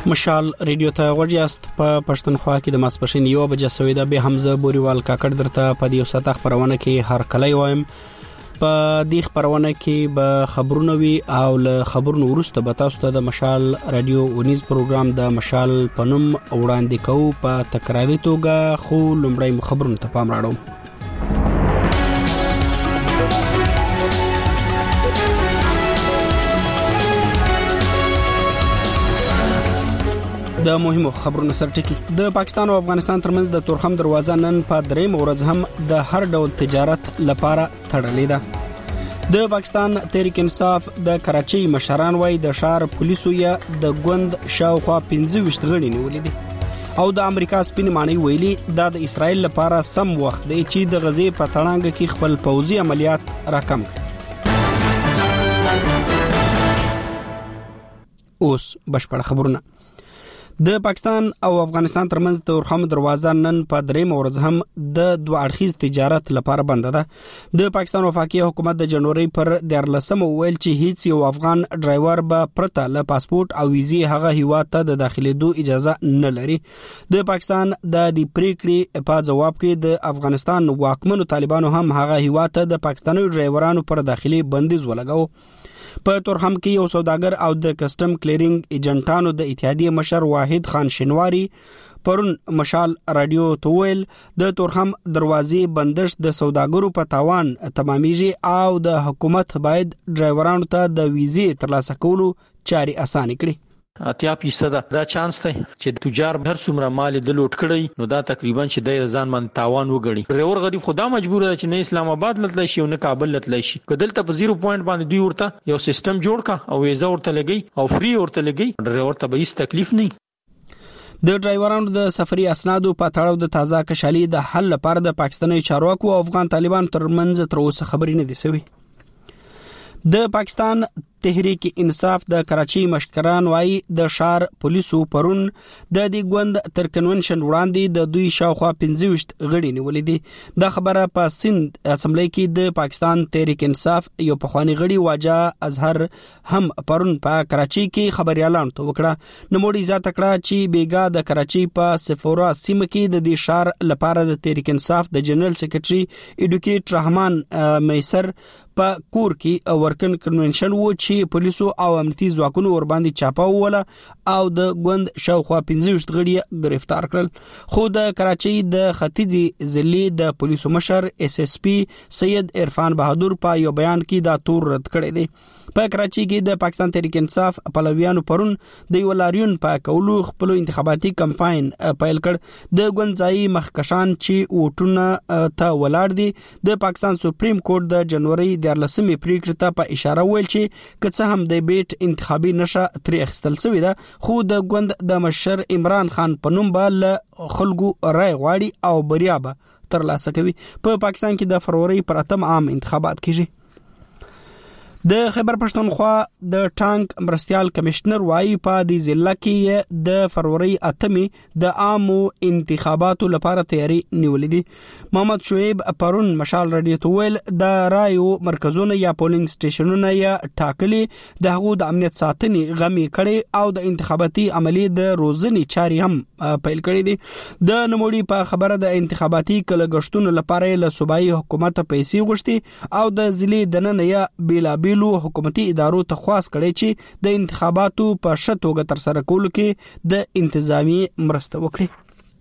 مشال ریډیو ته غوړیاست په پښتونخوا کې د ماسپښین 1 بجې سویدا به حمزه بوریوال کاکړ درته په دې ساته خبرونه کې هر کله وایم په دې خبرونه کې به خبرونه وي او له خبرونو وروسته به تاسو ته د مشال رادیو ونیز پروګرام د مشال پنوم وړاندې کوو په تکراري توګه خو لومړی خبرونه ته پام راړو. د مهمو خبرونو سرټکی د پاکستان او افغانستان ترمنځ د تورخم دروازه نن په دریم ورځ هم د هر ډول تجارت لپاره تړلې ده. د پاکستان تحریک انصاف د کراچۍ مشران وای د شهر پولیسو یا د ګوند شاوخوا 15 غړي نیولې دي او د امریکا سپین مانی ویلي دا د اسرائیل لپاره سم وخت دی چې د غزې په تړانګ کې خپل پوځي عملیات راکم کړي. اوس بشپړ خبرونه. د پاکستان او افغانستان ترمنځ د تورخم دروازه نن په دریم ورځ هم د دوه اړخیز تجارت لپاره بنده ده. د پاکستان وفاقي حکومت د جنوري پر 14 ویل چې هیڅ یو افغان ډرایور به پرته له پاسپورت او ویزې هغه هیواد ته د داخليدو اجازه نه لري. د پاکستان د دې پریکړې په جواب کې د افغانستان واکمنو طالبانو هم هغه هیواد ته د پاکستاني ډرایورانو پر داخلي بندیز ولګاو. په تورخم کې یو سوداګر او د کسٹم کلیرینګ ایجنټانو د اتحادیې مشر واحد خان شنواری پرون مشال رادیو تویل د تورخم دروازې بندش د سوداګرو په تاوان تمامېږي او د حکومت باید ډرایورانو ته د ویزې ترلاسه کولو چاري اسانه کړي. 80% دا چانس دی چې تجار هر څومره مال د لوټ کړي نو دا تقریبا چې د ځان من تاوان وګړي. ډرایور غریب خدا مجبور دی چې نه اسلام آباد لتلی شي او نه کابل لتلی شي. کدلته په 0 پوینټ باندې دوی ورته یو سیستم جوړ کا او ویزا ورته لګي او فری ورته لګي. ډرایور ته به هیڅ تکلیف نه. د ډرایورانو د سفري اسنادو په تړاو د تازه کشالي د حل لپاره د پاکستاني چارواکو او افغان طالبان ترمنځ تر اوسه خبرې نه دي شوي. د پاکستان تحریک انصاف د کراچۍ مشران وای د شهر پولیسو پرون د دې ګوند تر کنونشن وړاندې د دوی شاوخوا 15 غړي نیولې دي. د خبره په سند اسمبلی کې د پاکستان تحریک انصاف یو پخوانی غړي واجه اظهر هم پرون په کراچۍ کې خبريالان ته وکړه. نوموړي ذات کړه چې بیګا د کراچۍ په سفورا سیمه کې د دې شهر لپاره د تحریک انصاف د جنرال سیکریټري ایډوکیټ رحمان میسر په کور کې ورکن کنونشن و چې پولیسو او امنیتي ځواکونو ور باندې چاپه وله او د ګوند شاوخوا 15 غړي گرفتار کړل. خو د کراچۍ د ختیځي ضلع د پولیسو مشر اس اس پی سید عرفان بهادر په یو بیان کې دا تور رد کړی دی. په کراچۍ کې د پاکستان تحریک انصاف پلویانو پرون د یو لاریون په کولو خپل انتخاباتي کمپاین پیل کړ. د ګوندځای مخکشان چې ووټونه ته ولاړ دي د پاکستان سپریم کورټ د جنوري 14 پریکړه ته په اشاره ویل چې کڅه هم د بیت انتخابي نشه تر اخستل شوی ده خو د ګوند د مشر عمران خان په نوم بل خلکو رای غواړي او بریا به ترلاسه کوي. په پاکستان کې د فروری پر 8 عام انتخابات کیږي. د خیبر پښتونخوا د ټانک مرستيال کمشنر وای په دې ضلع کې د فروری 8 د عامو انتخاباتو لپاره تیاری نیولې دي. محمد شعیب پرون مشال رادیو تویل د رایو مرکزونو یا پولینګ سټیشنونو یا ټاکلي د هغو د امنیت ساتنې غمی کړي او د انتخاباتي عملی د روزنې چاري هم پیل کړي دي. د نموړي په خبره د انتخاباتي کلګشتونو لپاره له صوبایي حکومت پیسې غوښتي او د ضلع دننه یا بیلابیلو حکومتي ادارو ته خواست کړي چې د انتخاباتو په ښه توګه تر سره کولو کې د انتظامی مرسته وکړي.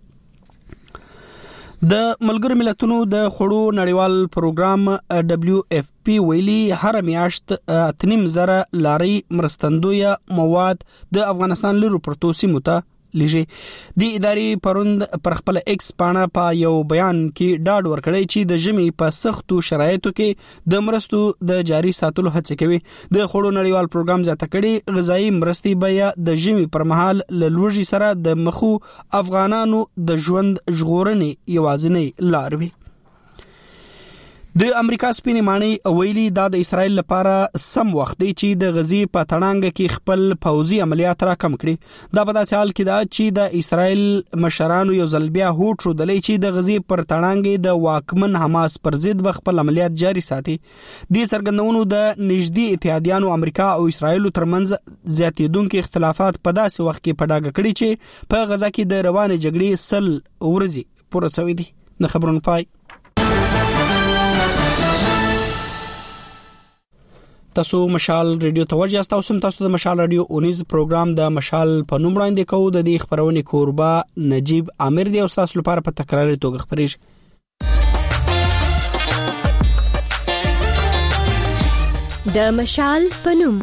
د ملګرو ملتونو د خړو نړیوال پروګرام WFP ویلي هر میاشت 8.5 لاري مرستندوی مواد د افغانستان لرو پرتو سیمو ته لږه. د ادارې پروند پر خپل ایکس پاڼه په یو بیان کې ډاډ ورکړی چې د ژمي په سختو شرایطو کې د مرستو د جاري ساتلو هڅه کوي. د خړو نړیوال پروګرام ځکه کړي غذایی مرستې بیا د ژمي پر مهال له لوږې سره د مخو افغانانو د ژوند ژغورنې یوازینی لار وي. د امریکا سپینې ماڼۍ ویلي دا د اسرائیل لپاره سم وخت دی چې د غزي په تړانګ کې خپل پوځي عملیات را کم کړي. دا په داسې حال کې دا چې د اسرائیل مشرانو یو ځل بیا هوډ شودلې چې د غزي پر تړانګ د واکمن حماس پر ضد خپل عملیات جاري ساتي. د څرګندونو د نږدې اتحادیانو امریکا او اسرائیل ترمنځ زیاتېدونکو اختلافات په داسې وخت کې په ډاګه کړي چې په غزا کې د روانې جګړې سل ورځې پوره شوې دي. د خبرونو پای. تاسو مشال ریډیو توجه تاسو د مشال ریډیو اونیز پروګرام د مشال په نوم وړاندې کوو. د دې خبرونه کوربه نجیب عامر دی او تاسو لپاره په تکراري توګه خبرېږي. د مشال په نوم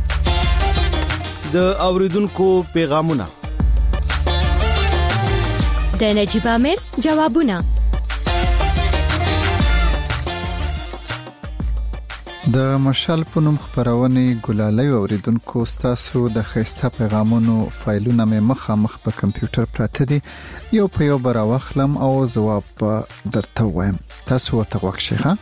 د اوریدونکو پیغامونه، د نجیب عامر جوابونه، د مشال په نوم خبرونه ګلالۍ اوریدونکو تاسو د خسته پیغامونو فایلونه مې مخامخ په کمپیوټر پراته دي. یو په یو براوخلم او جواب درته وایم. تاسو ورته وښه ښه.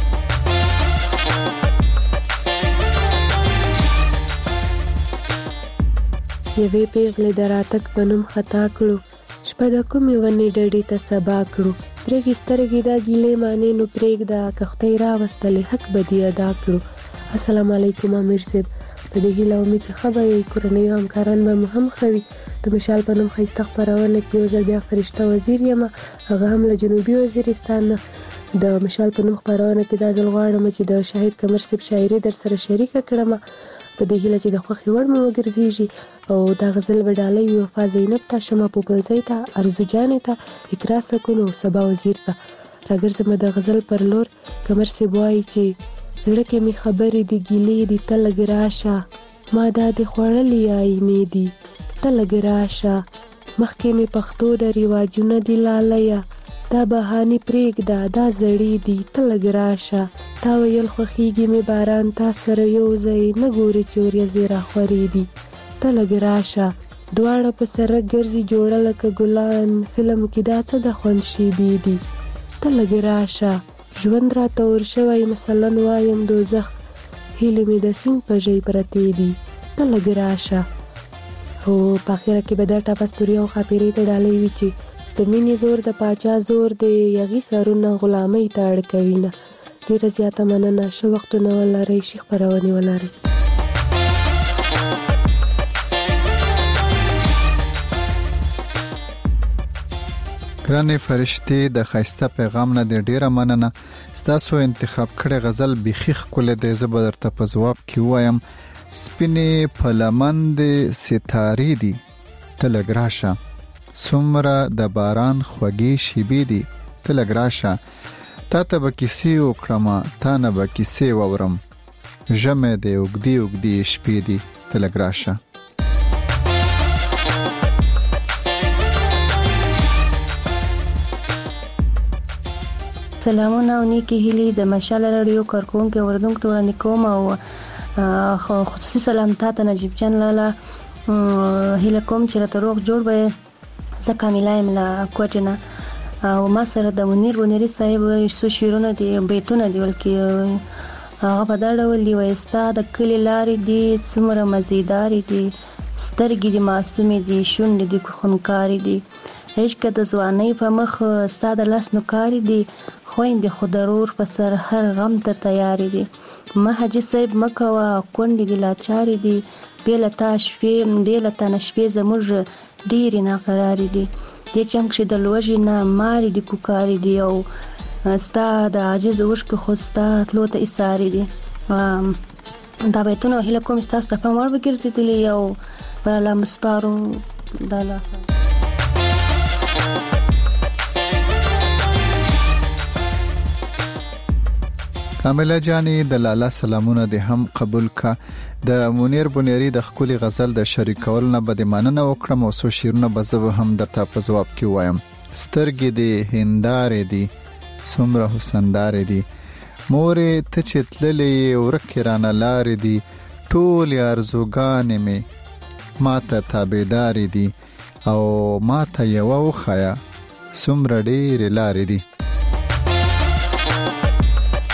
یوې پیغلې د راتګ په نوم خطا کړو، شپه د کومې ونې ډډې ته سبا کړو. پرېږې سترګې دا ګیلې مانې نو پرېږده، کښتۍ راوستلې حق به دې ادا کړو. السلام علیکم امیر صاحب، په دې هیله امید چې ښه به یې کورنۍ او همکاران به مو هم ښه وي. د مشال په نوم ښایسته خپرونه کې یو ځل بیا فرشته وزیر یم، هغه هم له جنوبي وزیرستان نه. د مشال په نوم خپرونه کې دا ځل غواړم چې د شاهد قمر صاحب شاعري در سره شریکه کړم، په دې هیله چې د خوښې وړ مو وګرځېږي. او دا غزل به ډالۍ وي وفا زینب ته، شمع پوپلزۍ ته، ارزو جانې ته، اقرا سکون او سبا وزیر ته. راګرځم د غزل پر لور. قمر صاحب وایي چې زړه کې مې خبرې دي ګیلې دي، ته لږ راشه، ما دا دې خوړلې آینې دي، ته لږ راشه، مخکې مې پښتو د رواجونه دي لالیه، دا بهانې پرېږده دا زړې دي، ته لږ راشه، تا ویل خوښیږي مې باران تا سره یو ځای، نه ګورې چې وریځې راخورې دي، ته لږ راشه، دواړه په سره ګرځي جوړه لکه ګلان، فلم کې دا څه د خوند شیبې دي، ته لږ راشه، ژوند راته ور شوی مثلا وایم دوزخ، هیلې مې د سیند په ژۍ پرتې دي، ته لږ راشه. او په اخره کې به دا ټاپستوري او ښاپېرۍ ته ډالۍ وي چې د مینې زور د پاچا زور دی، یغي سرونه غلامۍ ته اړ کوي نه. ډېره زیاته مننه، ښه وختونه ولرئ، ښې خپرونې ولرئ. ګرانې فرشتې، د ښایسته پیغام نه دې ډېره مننه. ستاسو انتخاب کړی غزل بیخي ښکلی دی. زه به درته په ځواب کې ووایم سپینې په لمن دې ستارې دي، ته لږ راشه، څومره د باران خوږې شیبې دي، ته لږ راشه، تا ته به کیسې وکړم تا نه به کیسې واورم، ژمی دی اوږدې اوږدې شپې دي، ته لږ راشه. سلامونه او نیکی هیلې د مشال راډیو کارکونکو اوریدونکو ته وړاندې کوم، او خصوصي سلام تاته نجیب جان لاله هیله کوم چې راته روغ جوړ به. زه کامیلا یم له کوټې نه، او ما سره د منیر بونیري صاحب څو شعرونه دي، بیتونه دي، بلکې هغه په دا ډول دي: وایي ستا د کلي لارې دي څومره مزیدارې دي، سترګې دي معصومې دي، شونډې دي خونکارې دي، عشق د ځوانۍ په مخ ستا د لاس نوکارې دي، خویندې خو ضرور په سر هر غم ته تیارې دي، ما حاجي صاحب مه کوه کونډې دي لاچارې دي، بې له تا نه شپې زموږ ډېرې ناقرارې دي، دې چم کښې د لوږې نه مارې دي کوکارې دي، او ستا د عاجز اوښکې خو ستا تلو ته ایسارې دي. دا بیتونه هیله کوم چې تاسو ته پام وړ وګرځېدلي، او پر الله مسپارو. د الله کامله جانې د لالا سلامونه دې هم قبول کا. د منیر بونیری د خپل غزل د شریکول نه بده مننه وکړم، او سو شیرونه به زه هم درته په جواب کې وایم. سترګې دې هندارې دي څومره حسندارې دي، مورې ته چې تللې ورکې رانه لارې دي، ټولې ارزوګانې مې ما ته تابعدارې دي، او ما ته یوه وښیه څومره ډېرې لارې دي.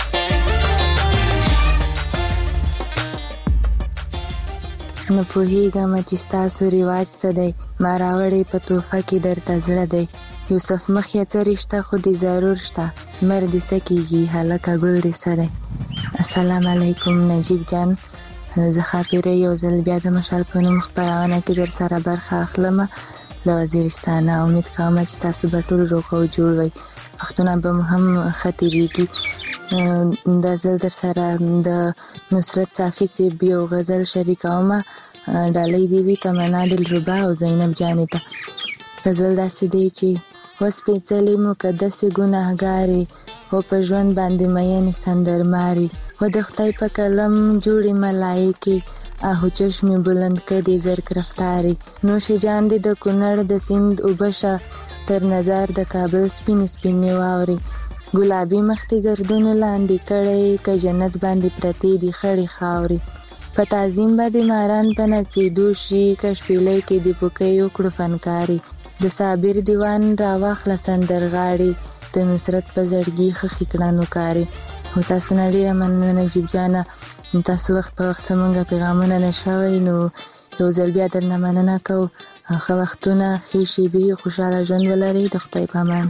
نه پوهیږم چې ستاسو رواج څه دی، ما راوړی په توفه کې درته زړه دی. یوسف مخ یې څه رشته خو دې ضرور شته، مر دې څه کېږي هلکه ګل دې څه دی. السلام علیکم نجیب جان، زه ښاپیرۍ یو ځل بیا د مشال په نوم خپرونه کې در سره برخه اخلم له وزیرستانه. امید کوم چې تاسو به ټول روغ او جوړ وئ، وختونه به مو هم ښه تېرېږي. دا ځل در سره د نصرت صافي صاحب یو غزل شریکوم، ډالۍ دې وي تمنا دلربا او زینب جانې ته. غزل داسې دی چې وسپېڅلې مقدسې ګناهګارې و په ژوند باندې مینې سندرمارې و د خدای په قلم جوړې ملایکې آهو چشمې بلند کدې زرک رفتارې. نوش جان دې د کونړ د سیند اوبه تر نظر د کابل سپینې سپینې واورې. ګلابي مخ دې ګردونو لاندې کړی که جنت باندې پرتې دي خړې خاورې. په تعظیم باندې ماران په نڅېدو شي که شپېلۍ کې دې پوکۍ وکړو فنکارې. د صابر دیوان راواخله سندرغاړې د نصرت په زړګي خښې کړنو کارې. او تاسو نه ډېره مننه نجیب جانه، تاسو وخت په وخت زموږ پیغامونه نشوئ، نو یو ځل بیا درنه مننه کوو. ښه وختونه، ښې شېبې، خوشحاله ژوند ولرئ. د خدای په امان.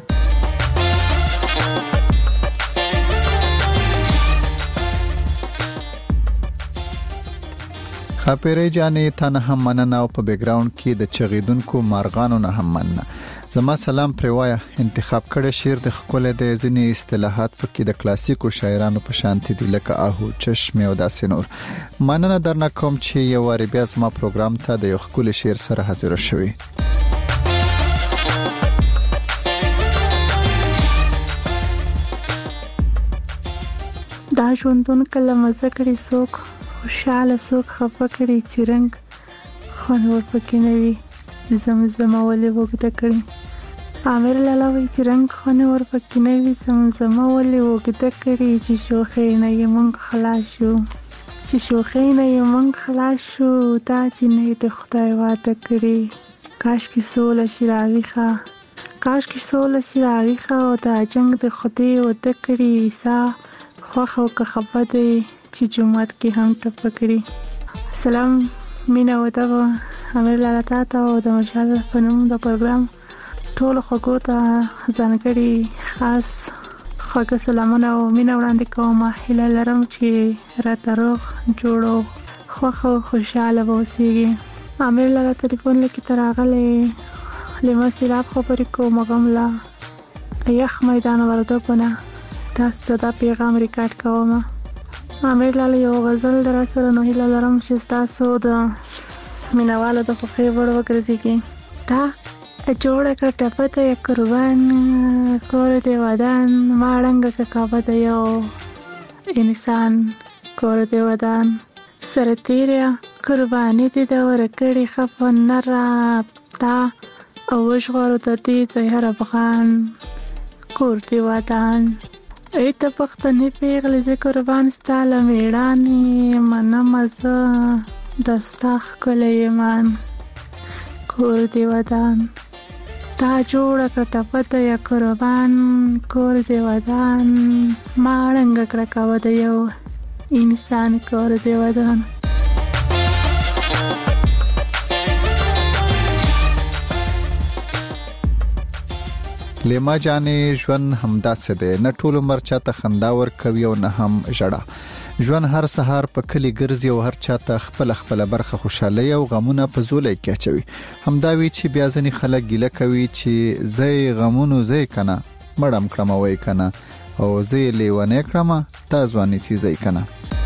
ښاپیرۍ جانې تا نه هم مننه او په بیکګراوند کې د چغیدونکو مارغانو نه هم مننه. زما سلام پرې وایه. انتخاب کړی شعر د ښکلی دی، ځینې اصطلاحات پکې د کلاسیکو شاعرانو په شانتي دي لکه آهو چشمې او داسې نور. مننه درنه کوم چې یو وارې بیا زما پروګرام ته د یو ښکلي شعر سره حاضر شوي. دا ژوندون کله مزه کړي څوک، خوشحاله څوک خفه کړي چې رنګ خوند ورپکې نه وي زمزمه ولې اوږده کړي. عامر لالا وایي چې رنګ خوند ورپکې نه وي زمزمه ولې اوږده کړي. چې شوخۍ نه یې موږ خلاص شو، چې شوخۍ نه یې موږ خلاص شو، دا چې نه یې د خدای واده کړي. کاشکې سوله شي راویښه، کاشکې سوله شي راویښه او دا جنګ د خدای واده کړي. سا خوښه او که خفه دی چې جومات کې هم ټپه کړي. سلام، مینه او ادب امیر لالا تا ته او د مشال په نوم د پروګرام ټولو خوږو ته ځانګړي خاص خوږه سلامونه او مینه وړاندې کوم. هیله لرم چې راته روغ جوړ او خوښ او خوشحاله به اوسېږي. امیر لالا تلیفون لیکي ته راغلی لیمه سیلاب خبرې کوم غم له یخ میدان وردګو نه تاسو ته دا پیغام ریکارډ کوم. امیر لالا یو غزل در سره نو هیله لرم چې ستاسو د مینوالو د خوښۍ وړ وګرځېږي. دا جوړه کړه ټپه ته یې قربان کور دې ودان، ما ړنګه که کعبه د یو انسان کور دې ودان. سره تیره قرباني دې د ورکړې خفه نه رابطه او وژغورو د دې ځای هر افغان کور دې ودان. ای ته پښتنې پیغلې زه قربان ستا له مېړانې منمه زه د ستا ښکلی ایمان کور دې ودان. تا جوړه کړه ټپه ته یا قربان کور دې ودان، ما ړنګه کړه کعبه د یو انسان کور دې ودان. لیما جانې ژوند همداسې دی، نه ټول عمر چاته خندا ورکوي او نه هم ژړا. ژوند هر سهار په کلی ګرځي او هر چاته خپل خپل برخه خوشالۍ او غمونه په زولۍ کې اچوي. همدا وی چې بیا ځنې خلک ګیله کوي چې زې غمونو زې کنه مړم کړم وای کنه او زې لیوانې کړم تا ځواني سي زې کنه.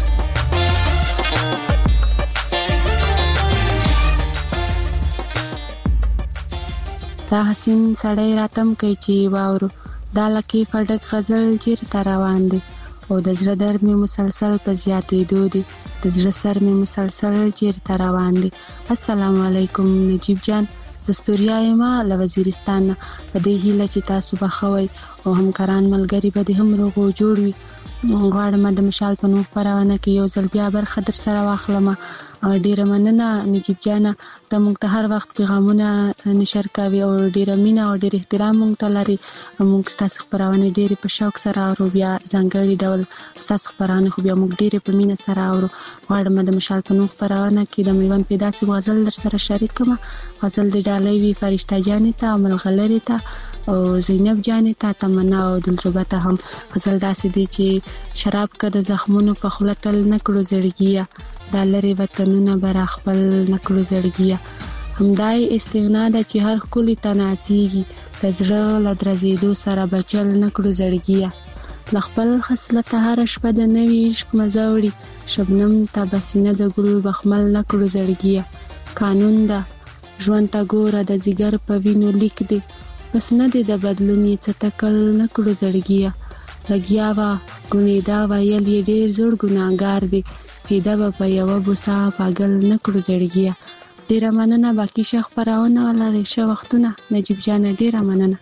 دا حسین سړی راتم کوي چې واورو دا لکه فډک غزل چیرته روان دی او د زړه درد می مسلسل په زیاتېدو دی، د زړه سر می مسلسل چیرته روان دی. السلام علیکم نجیب جان، زستوریا یم له وزیرستان په دې هیله چې تاسو بخوي او همکاران ملګری به هم روغ او جوړ وي. غواړم د مشال په نوم خبرونه کې یو ځل بیا برخه در سره واخلم ډیره مننه نجیب جان ته موږ ته هر وخت پیغامونه نشر کوي او ډیره مینه او ډیر احترام موږ ته لري. موږ ستاسو خبرونه ډیر په شوق سره اورو، بیا ځانګړي ډول ستاسو خبرونه خو بیا موږ ډیر په مینه سره اورو. غواړم د مشال په نوم خبرونه کې د میوند پیدا سي غزل در سره شریک کړم. غزل د ډالۍ وی فرشته جانې ته، ملغلری ته او زینب جانې ته، تمنا او دلربه ته هم. غزل داسې دی چې شراب کده زخمونو په خلټل نکړو زړګیا، د لری وطنونه برا خپل نکړو زړګیا. همدای استغنا د چې هر کلی تناڅیږي، د زړه لدرزیدو سره بچل نکړو زړګیا. لخپل خصلت هر شپه د نوې عشق مزاوړي، شبنم تبسینه د ګل بخمل نکړو زړګیا. قانون دا ژوند تا ګوره د زیګر په وینو لیک دی، بس نه دی د بدلون یې څه تکل نکړو زړګیا. لګیا وا ګنیدا ویل یې ډیر زړ ګناګار دی، پیدا په یو بوسا پاگل نکړو زړګیا. ډیره مننه. باقی شیخ پراونه ولري شه وختونه. نجیب جان ډیره مننه.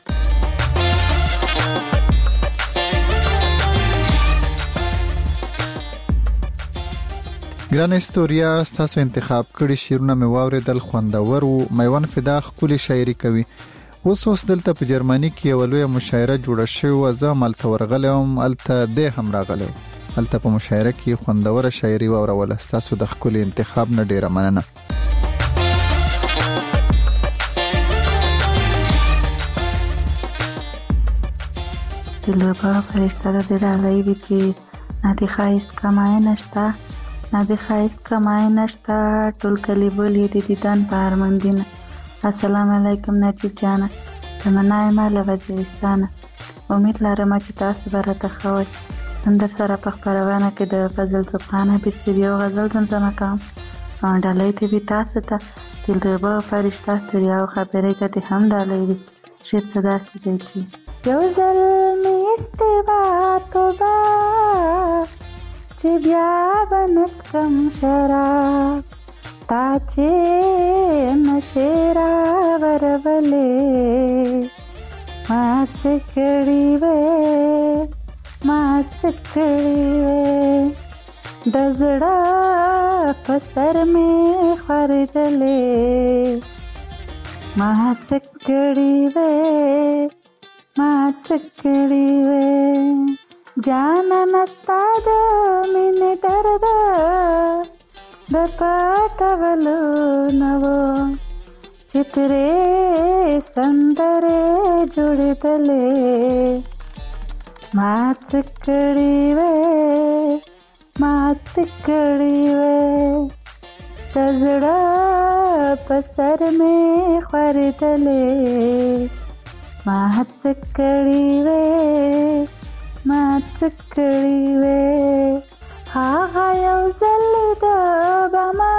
ګران استوریا تاسو انتخاب کړی شیرونه مې واوریدل، خوندور او میوان فدا خولي شاعري کوي. اوس دلته په جرمني کې یو لوی مشاعره جوړه شوې و، زه ملته ورغلم، الته د هم راغلم، الته په مشاعره کې خوندور شاعري واوروله. تاسو د خولي انتخاب نه ډیره مننه. دلربه فرشته د ډالۍ وی چې ندی خایست کمای نشتا، ندی خایست کمای نشتا، ټول کلی بولی د دیدن په هرمندینه. السلام علیکم نجیب جانه، تمنای مال وزیرستانه. امید لرم چې تاسو به راته ښه وای. نن در سره په خپرونه کې د فضل سبحان حبیب یو غزل زمزمه کوم. ډالۍ ته وی تاسو ته دلربه فرشته ستړیا او خبرې ته هم ډالۍ وی. شعر صدا سي دی چې یو ځل مې استوا توبه چې بیا بنڅکم شراب، تا چې نشرا ورولې ما څه کړي وې، ما څه کړي وې، د زړه په سر مې خریدلې ما څه کړي وې، ما څه کړي وې. جانان ستا د مینې درد د پټولو نه و، چې ترې سندرې جوړېدلې ما څه کړي وې، ما څه کړي وې، د زړه په سر مې خریدلې ما څه کړي وې، ما څه کړي وې. هغه یو ځل د بما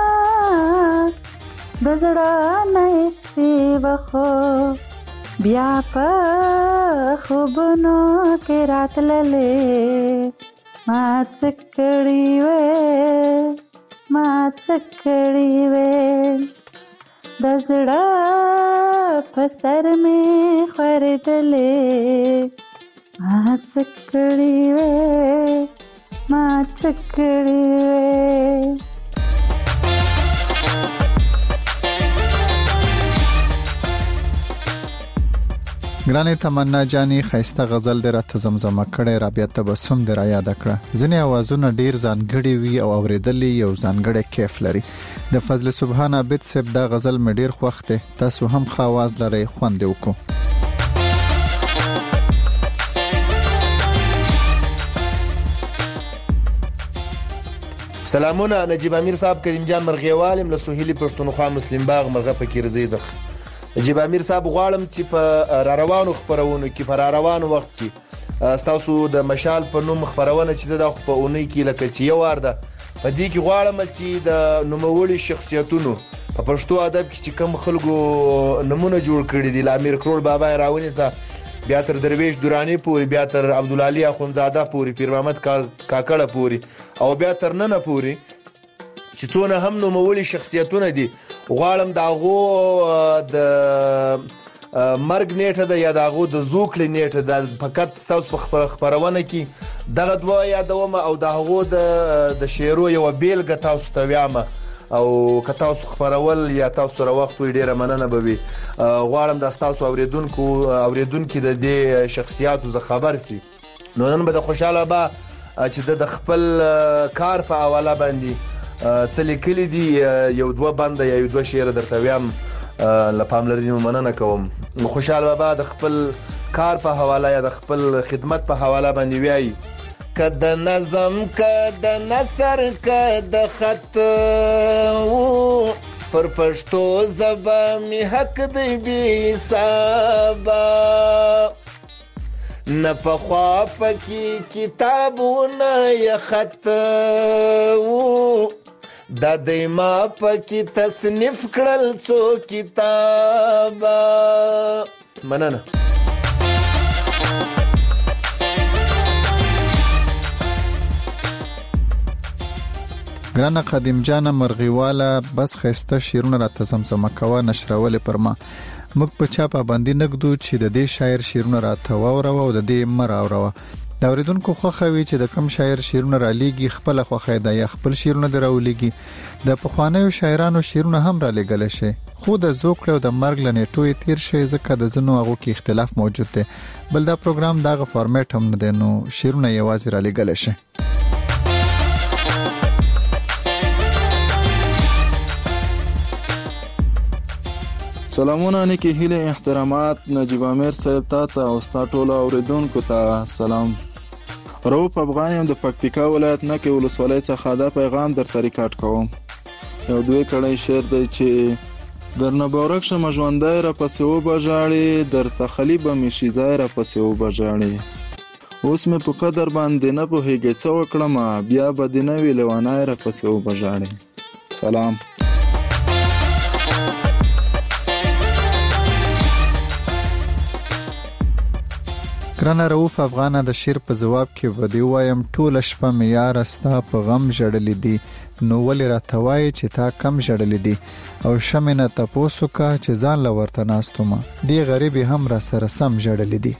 د زړه نه ایستې وخو، بیا په خوبونو کې راتللې ما څه کړي وې، ما څه کړي وې، د زړه په سر مې خریدلې ما څه کړي وې، ما څه کړي وې. ګرانې تمنا جانی خیسته غزل دې راته زمزمه کړې، رابعه تبسم دې را یاد کړه. ځینې اوازونه ډیر ځانګړي وي او اوریدل یو ځانګړی کیف لري. د فضل سبحان عبد صاحب دا غزل مې ډیر خوښ دی، تاسو هم ښه आवाज لرئ، خوند وکړو. سلامونه نجیب امیر صاحب، کریم جان مرغیوالم له سهیلی پښتونخوا مسلم باغ مرغه پکې رزيزخ. نجیب امیر صاحب غواړم چې په راروانو خبرونو کې په راروانو وخت کې تاسو د مشال په نوم خبرونه چې د خو په اونۍ کې لکه چې یو ورده په دې کې غواړم چې د نوموړي شخصیتونو په پښتو ادب کې چې کوم خلکو نمونه جوړ کړي دي، امیر کروړ بابا راونیسا، بیا تر درویش دورانی پوری، بیا تر عبدالعلی اخونزاده پوری، پیر محمد کاکړه پوری، او بیا تر نن پوری چې څونه هم نوموړي شخصیتونه دي. غواړم داغو د مرګ نیټه ده یا داغو د زوکل نیټه ده فقط تاسو په خبرونه کې دغه دوا یادوم او داغو د شعرو یو بیلګه تاسو ته ویامه. او که تاسو خبرول یا تاسو را وخت وي ډیره مننه به وي. غواړم د تاسو اوریدونکو د دې شخصیاتو ز خبر سي. نو نن به د خوشاله با چې د خپل کار په حواله باندې څه لیکلي دي، یو دوه بند یا یو دوه شعر درته ویم، له پاملرنې مننه کوم. خوشاله بابا د خپل کار په حواله یا د خپل خدمت په حواله باندې وایي: که د نظم که د نثر که د خط و پر پښتو ژبه می حق دی بې حسابه، نه پخوا پکې کتابونه یا خط و دا دی ما پکې تصنیف کړل څو کتابه. مننه. ګرانه قدیم جانه مرغیواله بس خسته شیرونه را تزمزمه کوه نشرول پر ما. موږ په چا پابندي نګدو چې د دې شاعر شیرونه را تواوره او د دې مر اوره. دا اوریدونکو خوخوي چې د کم شاعر شیرونه را لیږي خپل خوخه ده یا خپل شیرونه دراولېږي. د پخوانیو شاعرانو شیرونه هم را لګل شي، خو د زوکړه او د مرګ لنیټوي تیر شي ځکه د زنو هغه کې اختلاف موجود دی. بل دا پروګرام دغه فارمیټ هم نه دی، نو شیرونه یوازې را لګل شي. سلامونه نیکی هیله احترامات نجیب امیر صاحب ته او ستا ټولو اوریدونکو ته سلام. رؤوف افغان یم د پکتیکا ولایت نکې ولسوالۍ څخه دا پیغام درته ریکارډ کوم. یو دوی کړی شعر دی چې درنه به ورک شمه ژوندی راپسې وبژاړې، درته خلي به مې شي ځای راپسې وبژاړې، اوس مې په قدر باندې نه پوهېږې څه وکړمه، بیا به دې نه وي لیونی راپسې وبژاړې. سلام. ګرانه رؤوف افغانه د شعر په جواب کې ودی وایم ټوله شپه مې یاره ستا په غم ژړلې دي، نو ولې راته وایې چې تا کم ژړلې دي، او شمې نه تپوس وکړه چې ځان له ورته ناستومه، دې غریبې هم را سره سم ژړلې دي.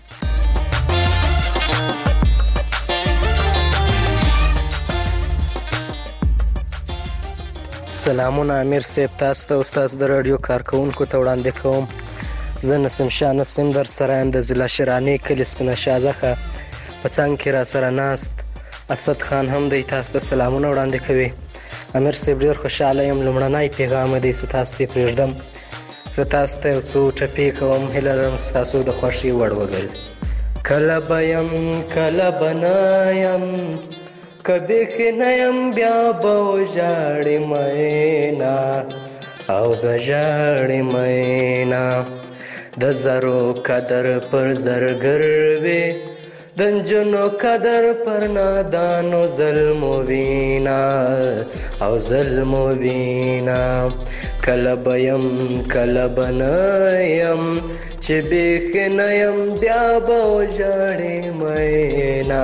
سلامونه امیر صاحب، تاسو ته استاد د رادیو کارکونکو ته وړاندې کوم. زه نسیم شاه نسیم در سره یم د ضلع شرانې کلي سپینه شازخه په څنګ کې را سره ناست اسد خان هم دی تاسو ته سلامونه وړاندې کوي. امیر صاحب ډېر خوشحاله یم، لومړنی پیغام دی چې تاسو ته پرېږدم. زه تاسو ته یو څو ټپې کوم، هیله لرم ستاسو د خوښې وړ وګرځي. کله به یم کله به نه یم، که بیخي نه یم بیا به وژاړې مینا او به ژاړې مینا، د زرو قدر پر زرګر وي، د نجونو قدر پر نادانو ظلم وینا او ظلم وینا. کله به یم کله به نه یم، چې بیخي نه یم بیا به وژاړې مینا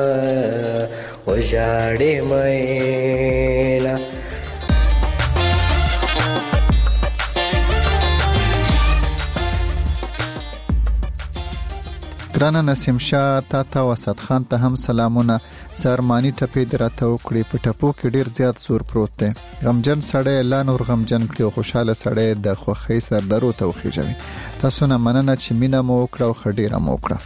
وژاړې مینا. ګرانه نسیم شاه تا ته او اسد خان ته هم سلامونه. سرمانی ټپې درته وکړي، په ټپو کې ډیر زیات زور پروت دی. غمجن سړی لا نور غمجن کړي او خوشاله سړی د خوښۍ سردرو ته وخیژوي. تاسو نه مننه چې مینه مو وکړه او ښه ډیره مو وکړه.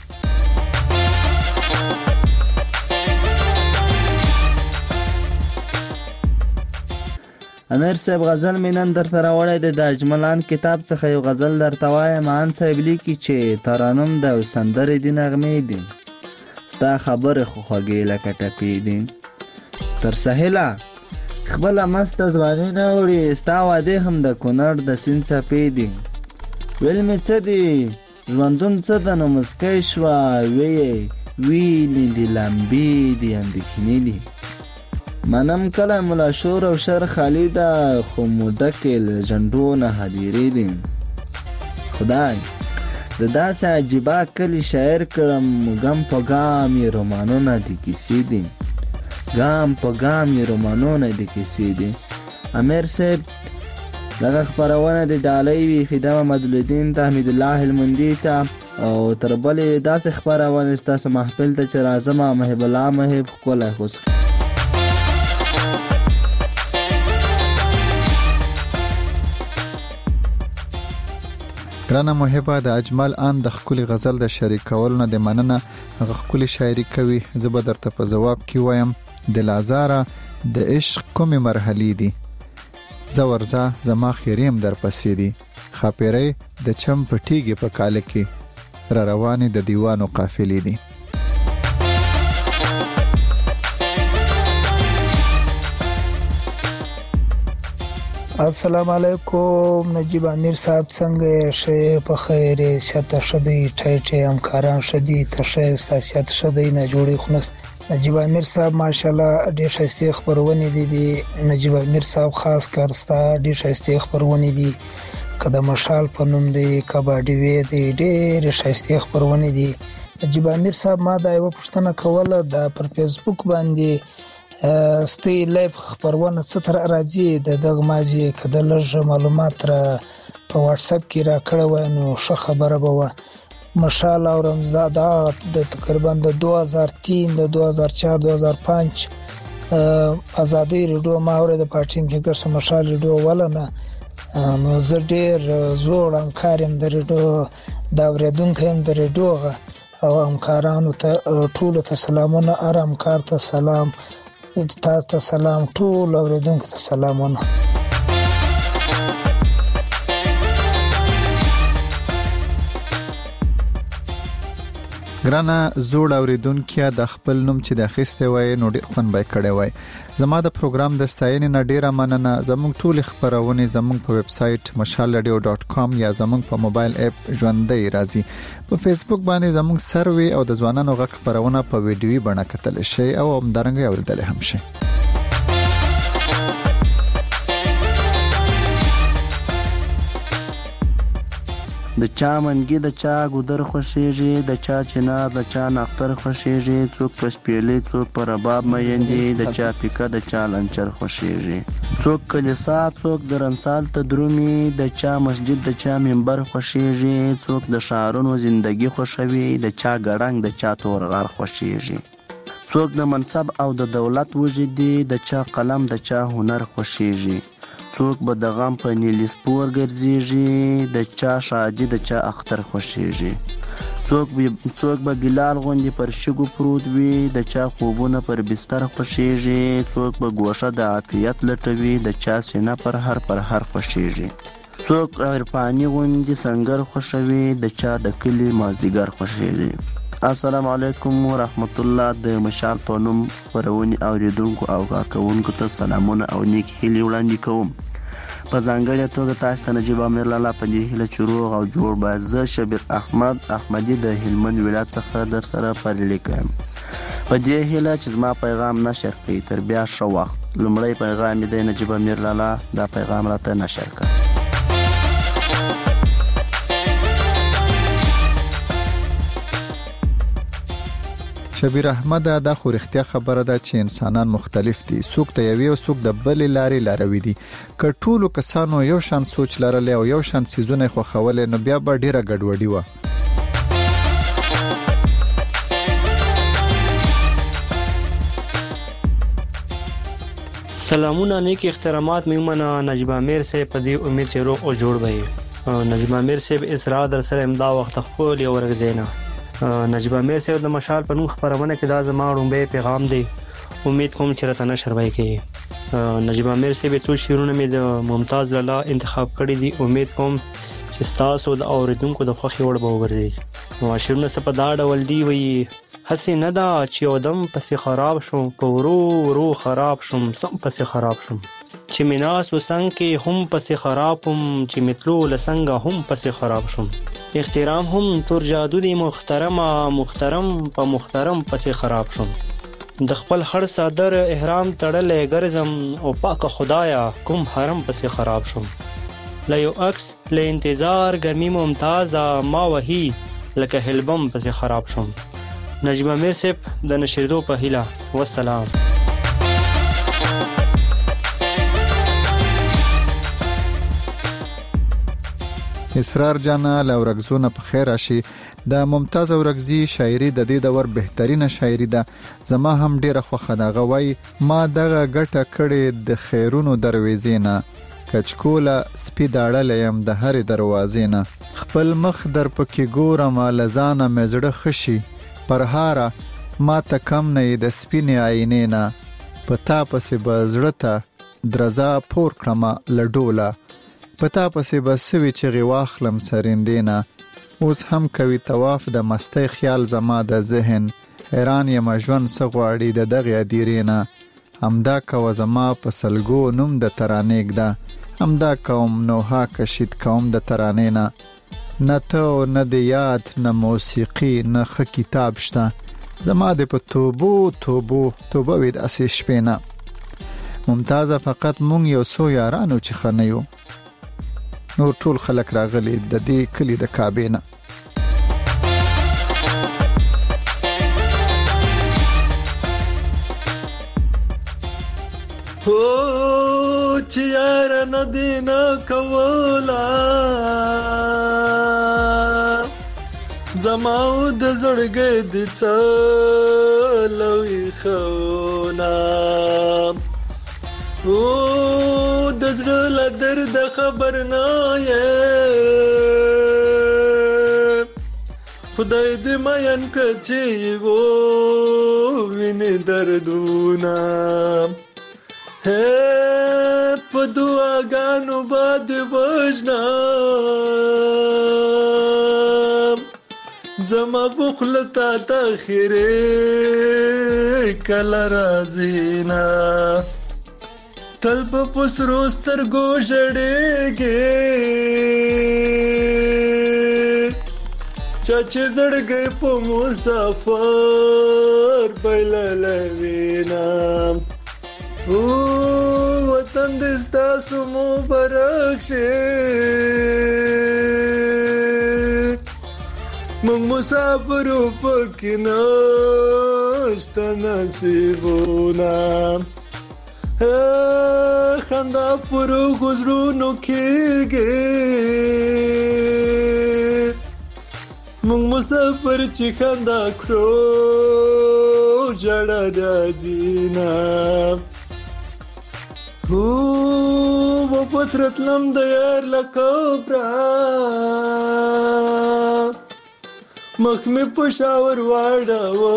امیر صاحب غزل مې نن درته راوړی دی، د اجملان کتاب څخه یو غزل درته وایم. ان صاحب لیکي چې ترانم د سندرې دي نغمې دي، ستا خبرې خو خوږې لکه ټپې دي، تر سهیله خپله مسته ځواني نه وړي، ستا وعدې هم د کونړ د سیند څپې دي. ویل مې څه دي ژوندون څه ده، نو مسکی شوه ویلې دي لمبې دي اندېښنې دي. منم کله ملا شور او شر خالی ده، خو موډکې له جنډو نه هدیرې دي. خدای د داسې عجیبه کلي شاعر کړم، ګام په ګام یې رومانونه دي کیسې دي، ګام په ګام یې رومانونه دي کیسې دي. امیر صاحب دغه خپرونه د ډالۍ وي فدا محمد الدین ته، حمید الله هلمندي ته، او تر بلې داسې خپرونه ستاسو محفل ته چې راځم محب الله محب ښکلی خوش. ګرانه محبه د اجمل ان د خپل غزل د شریکولو نه د مننه هغه خپل شاعري کوي. زه به درته په جواب کې وایم د لازاره د عشق کومه مرحله دي زورزا زما خیریم در پسې دي خاپیری د چم پټیږي په کال کې را رواني د دیوانو قافلې دي. السلام علیکم نجیب امیر صاحب څنګه شه په خیر شته شدی ټایټ همکاران شدی تشه سیاست شدی نه جوړی خنس. نجیب امیر صاحب ماشاءالله ډیر ښه خبرونه دي. نجیب امیر صاحب خاص کارستا ډیر ښه خبرونه دي. کله مشال په نوم دی کباډي وی دی ډیر ښه خبرونه دي. نجیب امیر صاحب ما دا یو پوښتنه کوله د پر فیسبوک باندې ستی لایف خبرونه څه تر راځي د دغه ماجی کده لږ معلومات را په واتس اپ کې را کړو نو ښه خبره به مشال او رمزاده د تقریبا د 2003 د 2004 2005 ازادي ریډیو ماوره د پارټیم کې ګرځم مشال ریډیو ولنه نو زه ډیر زوړ همکارم د ریډیو دا ورېدونکو هم د ریډیو او همکارانو ته ټول ته سلامونه ارام کار ته سلام تاسو ته سلام ټول اوریدونکو ته سلامونه. ګرانه زوړ اوریدونکو د خپل نوم چې د اخیسته وای نو ډیر خون بای کړي وای. زما د پروګرام د ستاینې نه ډیره مننه. زموږ ټول خبرونه زموږ په ویب سټ mashalradio.com یا زموږ په موبایل اپ ژوندۍ راځي. په فیسبوک باندې زموږ سروي او د ځوانانو غږ خبرونه په ویډیوي بڼه کتل شي او همدارنګه اوریدل هم شي. د چا منګي د چا ګودر خوشيږي د چا چنار د چا نختر خوشيږي څوک په سپېلې څوک په رباب مېندي د چا پیکه د چا لنچر خوشيږي څوک کلیسا څوک درنسال ته درومي د چا مسجد د چا منبر خوشيږي څوک د شعرونو زندگی خوشوي د چا ګړنګ د چا تورغار خوشيږي څوک د منصب او د دولت وجدي د چا قلم د چا هنر خوشيږي څوک به د غم په نیلی سپور ګرځيږي د چا شادي د چا اختر خوشيږي څوک به بلال غوندي پر شګو پروت وي د چا خوبونه پر بستر خوشيږي څوک به ګوشه د عافیت لټوي د چا سینه پر هر خوشيږي څوک عرفاني غوندي سنگر خوشوي د چا د کلی مازدیګر خوشيږي. السلام علیکم ورحمت الله. د مشال په نوم خبرونې اوریدونکو او کارکونکو ته سلامونه او نیک هیلې وړاندې کوم. په ځانګړې توګه تاسو ته نجیب امیر لالا په دې هیله چې روغ او جوړ باید زه شبیر احمد احمدي د هلمند ولایت څخه در سره پیل کوم. په دې هیله چې زما پیغام نشر کړئ. تر بیا ښه وخت. لومړی پیغام دی نجیب امیر لالا دا پیغام راته نشر کړ. شبیر احمد دا خو رښتیا خبره ده چې انسانان مختلف دي. څوک د یوې او څوک د بلې لارې لاروي دي. که ټولو کسانو یو شان سوچ لرلی او یو شان سیزونه خوښولې نو بیا به ډیره ګډوډي وه. سلامونه نیک احترامات میمنه نجیب امیر صاحب په دې امید چې روغ او جوړ وي. نجیب امیر صاحب اسرا در سره امدا وخت خپل یو ورغزینا. نجیب امیر صاحب د مشال په نوم خبرونه کې دا زما رومبه پیغام دی. امید کوم چې راته نشر وای کی. نجیب امیر صاحب څو شیرونه مې د ممتاز لالا انتخاب کړی دي. امید کوم چې تاسو د اوریدونکو د خوښي وړ به وګرځي. نو شیرونه څه په دا ډول دی وی هسې نه دا چې یودم پسې خراب شوم په ورو خراب شوم سم پسې خراب شوم چې میناس وسنګ کې هم پسې خرابم چې متلو لسنګ هم پسې خراب شوم. احترام هم تور جادو دی محترم په محترم پسې خراب شوم. د خپل هر صدر احرام تړلې ګرځم او پاک خدایا کوم حرم پسې خراب شوم. لا یو عکس له انتظار ګرمي ممتازه ما وਹੀ لکه هلبم پسې خراب شوم. نجیب امیر صاحب د نشریدو په هیله والسلام. اسرار جانا لورغزونه په خیر راشي. د ممتاز اورغزي شاعري د دې دور بهترینه شاعري ده. زما هم ډیره خوښه ده. غوي ما دغه ګټه کړې د خیرونو دروازې نه کچکوله سپی داړلې يم د هرې دروازې نه خپل مخ در پکې ګورم لزانه مې زړه خشي پر هاره ما ته کم نه د سپینې آینې نه په تا پسې به زړه ته درزا پور کړمه له ډوله په تا پسې به سوي چغې واخلم سرندې نه اوس هم کوي طواف د مستی خیال زما د ذهن حیران یم ژوند څه غواړي د دغې هدیرې نه همدا کوه زما په سلګو نوم د ترانې ږده همدا کوم نوحه کشید کوم د ترانې نه ته نه د یاد نه موسیقي نه ښه کتاب شته زما د په توبو وي داسې شپې نه ممتازه فقط مونږ یو څو یارانو چې ښه نه یو نور ټول خلک راغلي د دې کلي د کعبې نه چې یاره نه دی نه کولا زما د زړګي د څلوي خونا د زړه له درد خبر نه یې خدای دې مین کړه چې ووینې دردونه په دعاګانو باندې وژنم زما بخل تا تاخیره کله راځي نه تل په پسرو سترګو ژړېږي چا چې زړګی په مسافر بایللی وینم وطن دې ستاسو مبارک شي موږ مسافرو پکې نشته نصیبونه خندا پر غزرونو کېږي موږ مسافر چې خندا کړو جړه راځي نه واپس راتلم د یار له قبره مخ مې په شاور واړوه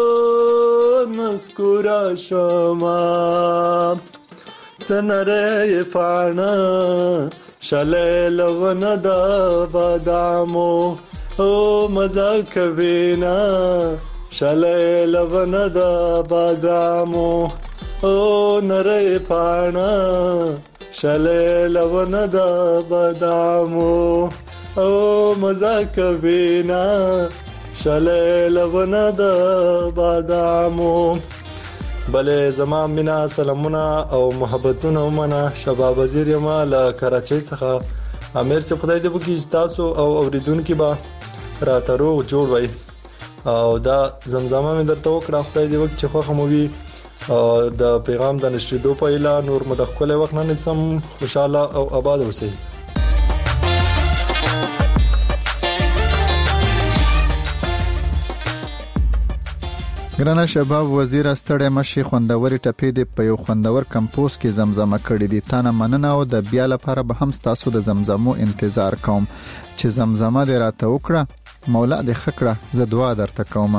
مسکوره شومه څه نری پاڼه شلی له ونه د بادامو مزه کوي نه شلی له ونه د بادامو نری پاڼه شلی له ونه د بادامو مزه کوي نه شلی له ونه د بادامو بلې زما مینا سلامونه او محبتونه ومنه شباب وزیر یم له کراچۍ څخه امیر چې خدای دې وکړي تاسو او اوریدونکي به راته روغ جوړ وای او دا زمزمه مې درته وکړه خدای دې وکړي چې خوښه مو وي د پیغام د نشریدو په اله نور مدخل وخت نه نسم خوشاله او آباد اوسئ ګرانه شباب وزیر استړی مشي خوندوري ټپې دی په یو خوندور کمپوز کې زمزمه کړې دي تانه مننه او د بیا لپاره به هم تاسو د زمزمو انتظار کوم چې زمزمه دې راته وکړه مولا دې خکړه زه دعا درته کوم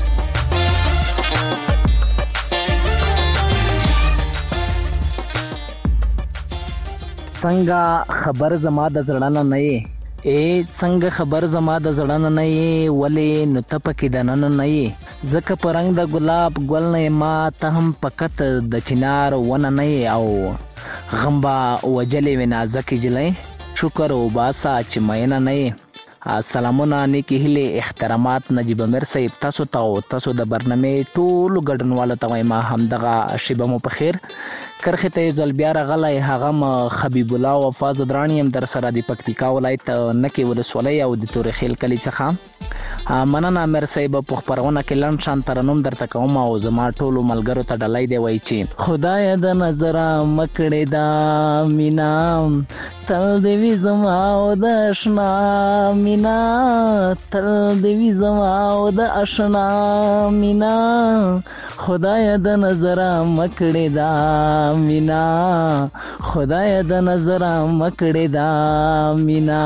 څنګه خبر زما د زړه نه یې څنګه خبر زما د زړه نه یې ولې نو ته پکې دننه نه یې ځکه په رنګ د ګلاب ګل نه ما ته هم پکت د چنار ونه نه یې او غم به وجلې وې نازکې جلۍ شکر وباسه چې مینه نه یې سلامونه نیکې هیلې احترامات نجیب امیر صاحب تاسو ته او تاسو د برنامې ټولو ګډونوالو ته وایم همدغه شیبه مو په خیر کرخه ته ځل بیا راغلی هغه حبیب الله وفا زدرانی هم در سره د پکتیکا ولایت نکې ولسوالۍ او د تورې خیل کلی څخه مننه امیر صاحب په خبرونه کې لن شان ترنم درته کوم او زما ټولو ملګرو ته ډلای دی وای چې خدای د نظر مکړې دا مینا تل دې وي زما او د آشنا مینا تل دې وي زما او د آشنا مینا خدای د نظر مکړې دا مینا خدای د نظر مکړې دا مینا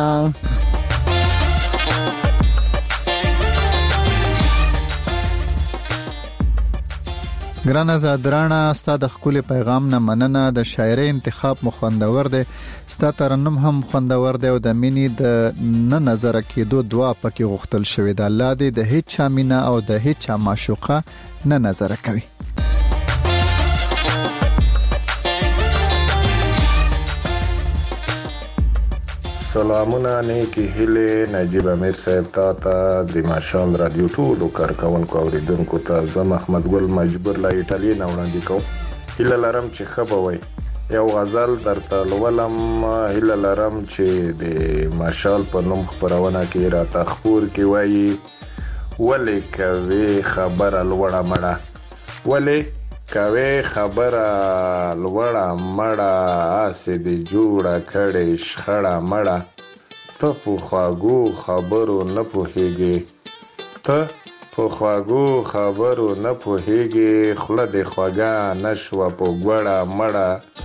ګران آزادرانه ستا د خپل پیغام نه مننه د شاعرۍ انتخاب مخوندور دی ستا ترنم هم خوندور دی او د مینې د نه نظر کېدو دعا پکې غوښتل شوې ده الله دې د هیڅ چا مینه او د هیڅ چا معشوقه نه نظر کوي سلامونه نیکی هیله نجیب امیر صاحب ته د ماشال رادیو ټولو کارکونکو اوریدونکو ته زه محمد ګل مجبور لا ایټالیا نه وړاندې کوم هیله لرم چې ښه به وي یو غزل درته لولم هیله لرم چې د ماشال په نوم خپرونه کې راته خپور کې وایي ولې کوي خبره لوړه مړه ولې کوي خبره لوړه مړه اسې د جوړه کړې شخړه مړه ته په خواږو خبرو نه پوهېږې ته په خواږو خبرو نه پوهېږې خوله دې خوږه نه شوه په ګوړه مړه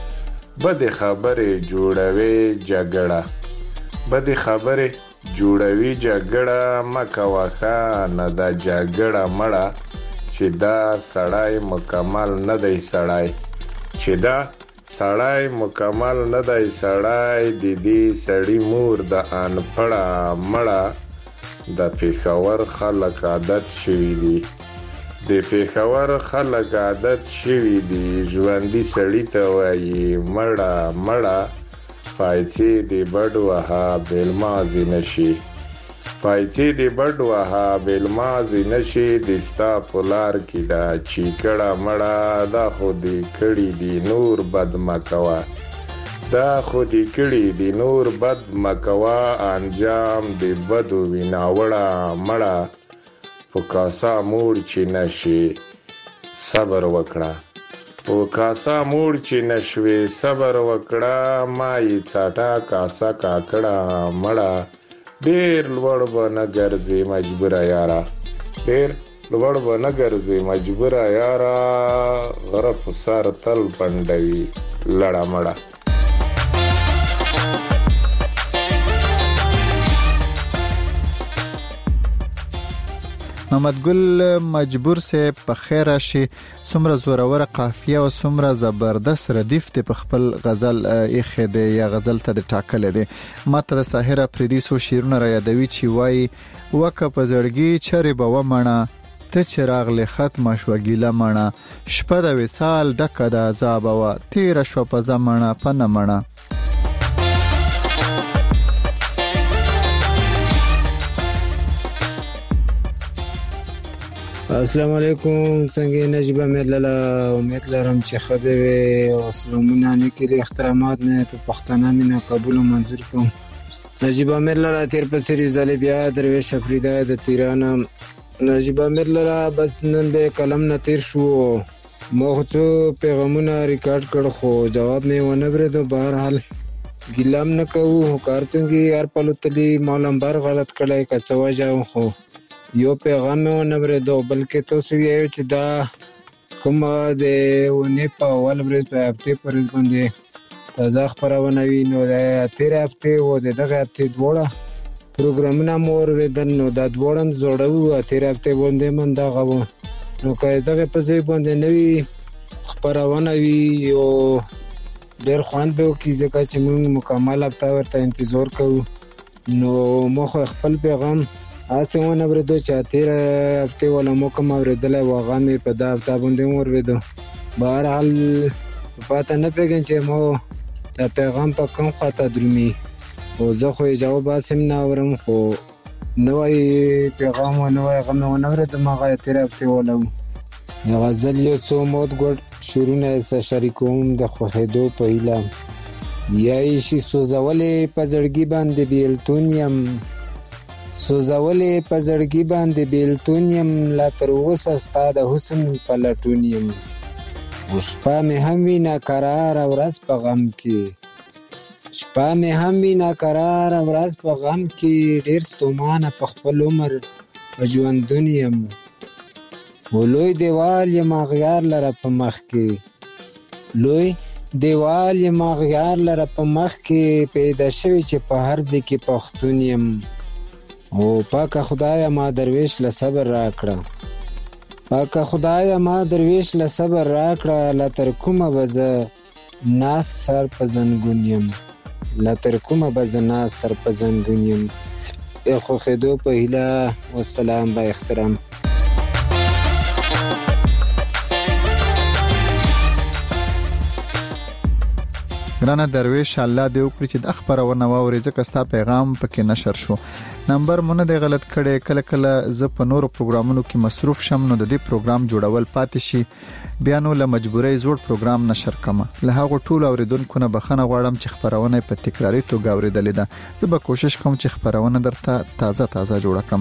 بدې خبرې جوړوي جګړه بدې خبرې جوړوي جګړه مه کوه ښه نه ده جګړه مړه چې دا سړی مکمل نه دی سړی چې دا سړی مکمل نه دی سړی د دې سړی مور د انپړه مړه د پېښور خلک عادت شوي دي د پېښور خلک عادت شوي دي ژوندي سړي ته وایي مړه مړه پایڅې د بډ وها بېلمازې نشي پایڅې د بډ وها بېلمازې نشي د ستا په لار کې دا چیکړه مړه دا خو دې کړي دي نور بد مه کوه دا خو دې کړي دي نور بد مه کوه انجام د بدو وي ناوړه مړه په کاسا موړ چې نشي صبر وکړه په کاسا موړ چې نشوي صبر وکړه ما یې څاټه کاسا کاکړه مړه ډېر لوړ به نه ګرځې مجبوره یاره ډېر لوړ به نه ګرځې مجبوره یاره غره په سر تل پنډوي لړه مړه محمد ګل مجبور سے په خیر راشي څومره زوروره قافیه او څومره زبردست ردیف ته په خپل غزل اخې دی یا غزل ته د ټاکل دی ماته د ساحره پردي سو شیرونه را یادوي چې وای وکه په زړګي چرې به ومنه ته چراغ له ختم شو ګیله مڼه شپه د وصال ډکه د عذاب وا تیر شو په زمانه پنه مڼه السلام علیکم څنګه نجیب امیر لاله امید لرم چې خبر وي او سلامونه نیکلي احترامات مې په پښتنه مینه قبول او منظور کوم نجیب امیر لاله تیر په سری ځلې بیا درویش افریدا د تیرانه نجیب امیر لاله بس نن به کلم نه تیر شو مخ پیغامونه ریکارډ کړ خو جواب مې ونه ورېدو بهر حال ګلام نه کوو کار څنګه یار پلوتلی مولمبر غلط کړای کڅوا جاو خو یو پیغام مې ونه ورېدو بلکې تاسو یې چې دا کوم د ونې په اول ورځ په هفته پرځ باندې تازه خبرونه وی نو د تیر هفته او دغه هفته دوړه پروګرامونه مور ودن نو د دوړم جوړو تیر هفته باندې من دا غو نو کله دغه په ځای باندې نوی خبرونه وی او ډېر خوان به کی ځکه چې موږ مکمل هفته ورته انتظار کوو نو مخ خپل پیغام اسه ونه ورته چې تیر هفته ولا مو کوم ورته واغه مې په دا هفته باندې مور ودو بهر حال پته نه پیګن چې مو دا پیغام په کوم خاطر درومي او زه خو جواب اسم نه اورم خو نوې پیغام نوې غم نه ورته ما غا تیر هفته ولو غزل یو څو موت ګډ شروع نه شریکوم د خوهدو په اعلان یای شي سوزولې په زړګي باندې بیلتونیم سوزولې په زړګي باندې بیلتونیم لا تر اوسه ستا د حسن په لټونیم شپه مې هم وینا قرار ورځ په غم کې شپه مې هم وینا قرار ورځ په غم کې ډېر ستومانه په خپل عمر په ژوندون یم ولوی دیوال یم اغیار لره په مخ کې لوی دیوال یم اغیار لره په مخ کې پیدا شوی چې په هر ځای کې پښتون یم او پاکه خدایا ما درویش له صبر راکړه پاکه خدایا ما درویش له صبر راکړه لا تر کومه به زه ناس سر په زنګون یم لا تر کومه به زه ناس سر په زنګون یم خوښېدو په هیله والسلام با احترام ګرانه درویش الله دې وکړي چې د خبرونه واوري ځکه ستا پیغام پکې نشر شو نمبر مونږ د غلط کړي کله کله ز په نورو پروګرامونو کې مصروف شم نو د دې پروګرام جوړول پاتې شي بیا نو له مجبورۍ زوړ پروګرام نشر کما له هغه ټول اوریدونکو نه بخښنه غواړم چې خبرونه په تکراری توګه اوریدلې ده زه به کوشش کوم چې خبرونه درته تازه جوړ کړم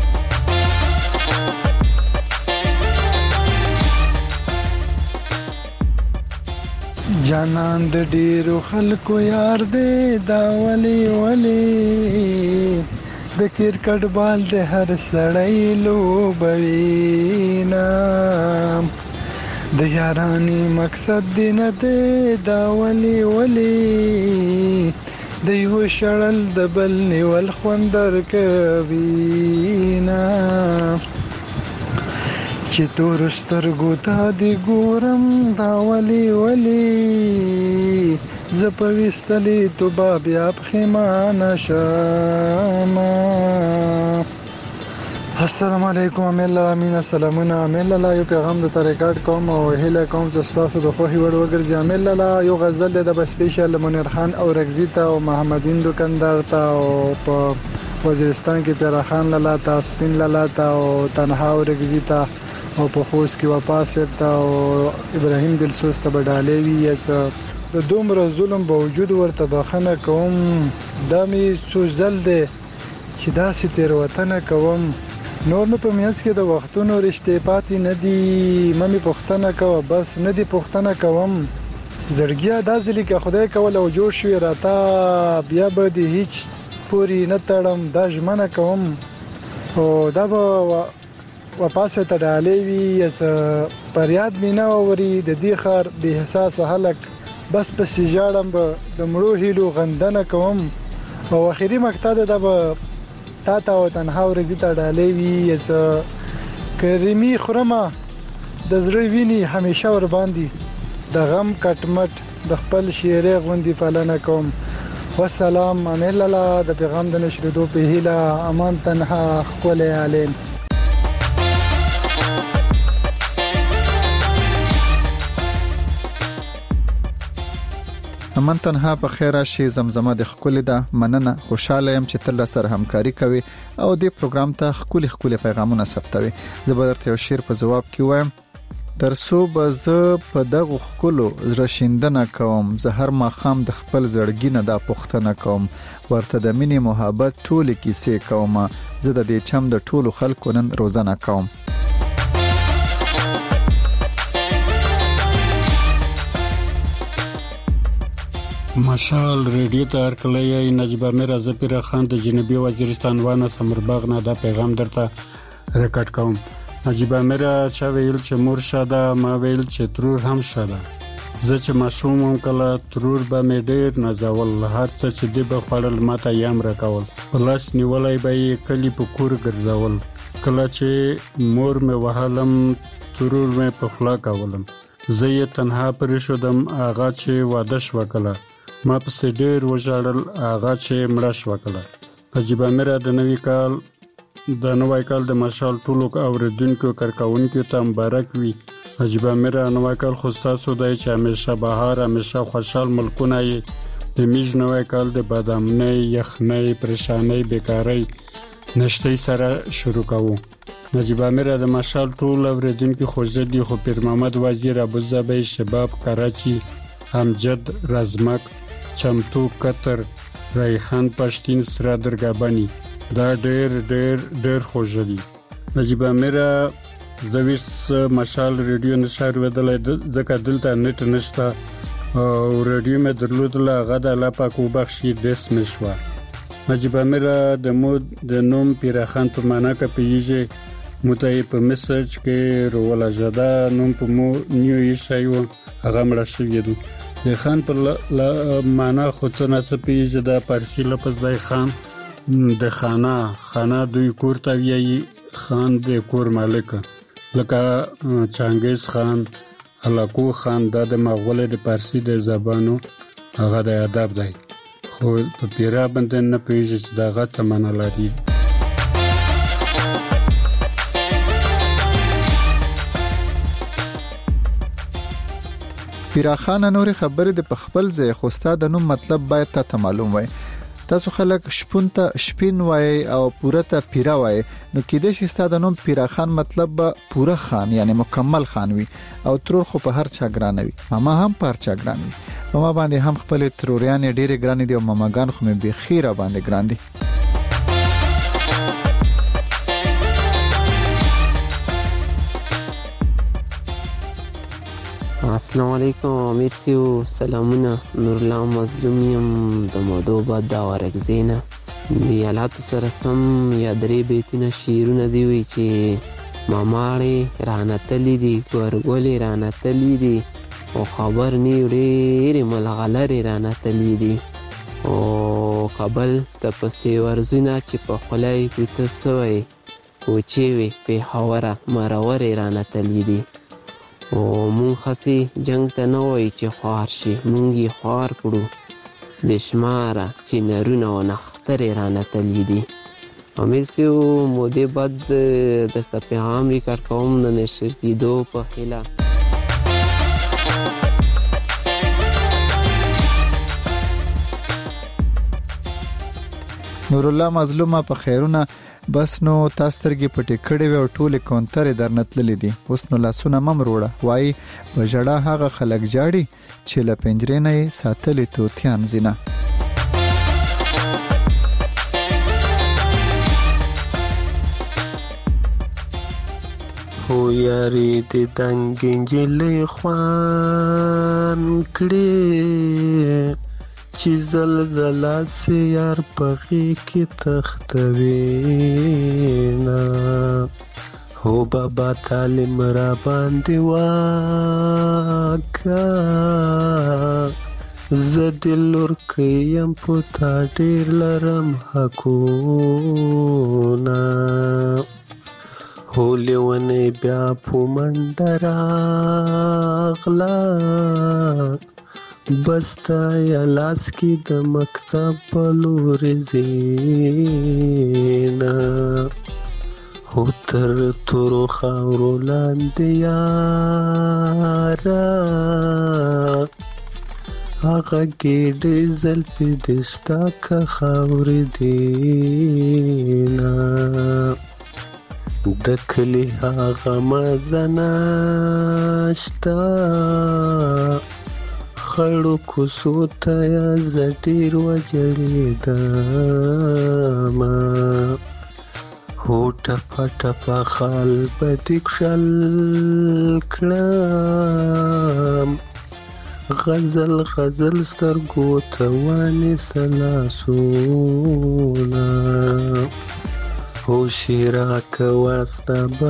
جانان د ډیرو خلکو یار دی دا ولی د کرکټ بال د هر سړی لوبوي نه د یارانی مقصد دی نه دی دا ولی د یو شړل د بل نیول خوندر کوي نه چې تور سترګو ته دی ګورم دا ولی زپويستلې تو بیا پخیمانه شم السلام علیکم املا امین السلامونه املا یو پیغام د ریکارډ کوم او هله کوم چې تاسو د خوخي وړ وګرځي املا یو غزل د سپیشل منیر خان او رغزی ته او محمدین دکاندار ته او په وزیرستان کې پیرا خان لاله تا سپین لاله تا او تنها او رغزی ته او په خوست کې واپس ته او ابراهیم دلسوز ته بدالې وی اس د دومره ظلم باوجود ورته بخنه کوم دمي سوزل دي چې داسې تیر وطن کوم نور نو په میاس کې د وختونو رشته پاتې ندي مې پښتنه کوه بس ندي پښتنه کوم زړګیا دازلی کې خدای کول او جوړ شوی راته بیا به دي هیڅ پوری نه تړم دا ژمنه کوم او دا به واپس ته ډالې وی اس پریاد مینا اوري د دې خار به احساس هلک بس پس جاړم د مړو هیلو غندنه کوم او اخیری مقطع د تا او تنها ورګی ته ډالې وی اس کریمی خرمه د زړه ویني همیشه ور باندې د غم کټمټ د خپل شیره غوندي فلانه کوم والسلام امل الله د پیغام د نشریدو په هیله امان تنها خپل عالم من تنها په خیره شي زمزمه د خپل ده مننه خوشاله يم چې تل سره همکاري کوي او دې پروګرام ته خپل پیغامونه ثبتوي زبردست یو شیر په جواب کې وایم ترسو به زه په دغه خپلو زړشیندنه کوم زه هر ماخام د خپل زړګي نه دا پوښتنه کوم ورته د مینې محبت ټول کیسې کوم زه د دې چم د ټولو خلکو نن روزانه کوم مشال ریډیو ته ارکلې نجیبه میرا زپیر خان د جنوبي وزیرستان وانه سمرباغ نه دا پیغام درته ریکارډ کوم نجیبه میرا چا ویل چې مور شاده ما ویل چې ترور هم شاده زه چې ماشوم هم کله ترور به مې ډېر نازول هر څه چې دی به خوړل ماته یام راکول پلاس نیولای به کلی په کور ګرځول کله چې مور مې وهلم ترور مې په خلا کولم زه یې تنها پرې شدم هغه چې واده شو کله ما پسې ډېر وژړل هغه چې مړه شو کله نجیبه میرا د نوی کال د مشال ټولو اوریدونکو کارکونکو ته مبارک وي نجیبه میرا نوی کال خو تاسو دای چې همیشه بهار همیشه خوشحال ملکونه یې د میژ نوی کال د بادامنۍ یخنۍ پریشانۍ بیکاری نشته سره شروع کوو نجیبه میرا د مشال ټول اوریدونکو خوشدي خو پیر محمد وزیر ابوظبی شباب کراچي امجد رزمک چمتو قطر ریحان پښتین سره درګابني دا ډېر خوشدي نجیبه میرا زویس مشال ریډیو نشر ودلې ځکه دلته نت نشته او ریډیو مې درلودله غدا لا پاکو بخشي دس مشوا نجیبه میرا د نوم پیرخان په معنا کې پیږي متای په میسج کې رولا جدا نوم په مو نیو یشایو هغه مړ شوی دی د خان پر معنا خو څه نه څه پیژه د فارسی لفظ د خان د خانه دوی کور ته ویي خان د کور مالک لکه چنګیز خان هلاکو خان د مغول د فارسی د زبانو هغه د ادب دی خو په پیرا باندې نه پیژه چې دا غته معنا لري پیراخان نور خبره د خپل ځای خو ستاد نو مطلب باید ته معلوم وای تاسو خلک شپون ته شپین وای او پوره ته پیرا وای نو کېدې چې ستاد نو پیراخان مطلب پوره خان یعنی مکمل خان وي او ترور خو په هر چا ګران وي ماما هم پر چا ګران وي ماما باندې هم خپل تروریان ډېر ګران دي او ماماګان خو مې به خیره باندې ګران دي السلام علیکم مرسیو سلامونه نور الله مظلومیم د موضوع بعد دا ورګزینه دی حالات سره سم یا درې بیتونه شیرونه دی وی چې ماماړي رانتلی دي ګورګولې رانتلی دي او خبر نیوړي ملغلره رانتلی دي او قبل ته پسې ورزونه چې په خلای پته سوی او چې وی په حواره مرور رانتلی دي او مون خسي جنگ ته نه وای چې خوار شي مونږی خوار کړو بشماره چې نرونه و نختره رانه تلی دي امیسیو موده بعد د پیغام ریکارډ کوم د نشر کیدو په هیله نور الله مظلومه په خیرونه بس نو تاسترګي پټې کړې و او ټوله کونتر درنتللې دي اوس نو لاسونه ممروړه وای په جړه هغه خلک جاړي چې له پنجرې نه ساتلې توتیان زینه هو یاري د دنګنجلې خوان کړې چې زلزلہ سے یار پغی کی تختوینا هو بابا تعلیم را باندې واکا زدلور کیم پتا ډیر لرم حقونا هو لیونه بیا پومندراغلا بستا یا لاس کی د مکتب پلور زینا هو تر تورو خاورو لاندې یارا هغه ګډې زل په دشتا کا خاور دینا د کلی هغه مزناشتا خړو کوسو ته زټیر وجړېدما هوټه پټه خال بدکشل کړم غزل سترګو ته وانه سلاسونا هو شیرا کواستا با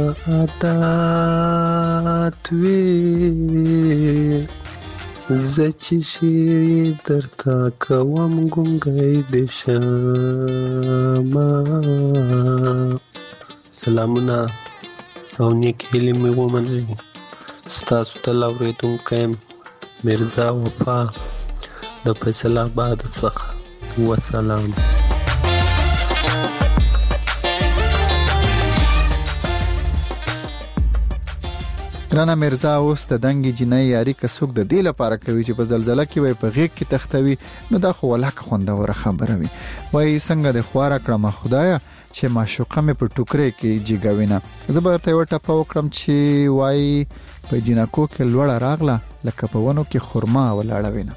عادت وی زچی شیری درتا کوم ګونګای د شما سلامونه او نیک هیلې مې ومنئ ستاسو ته اورېدونکی مرزا وفا د فیصل آباد څخه وسلام رانا مرزا اوس د دنګي جنۍ یاري کڅوک د دې لپاره کوي چې په زلزلہ کې وي په غیږ کې تختوي نو دا خو ولکه خوندوره خبره وي وای څنګه د خواره کړم خدایا چې معشوقه مې په ټوکرې کې جګوینه زبرته وټه په وکړم چې وای په جنکو کې لوړه راغله لکه په ونو کې خرما ولاړه وینه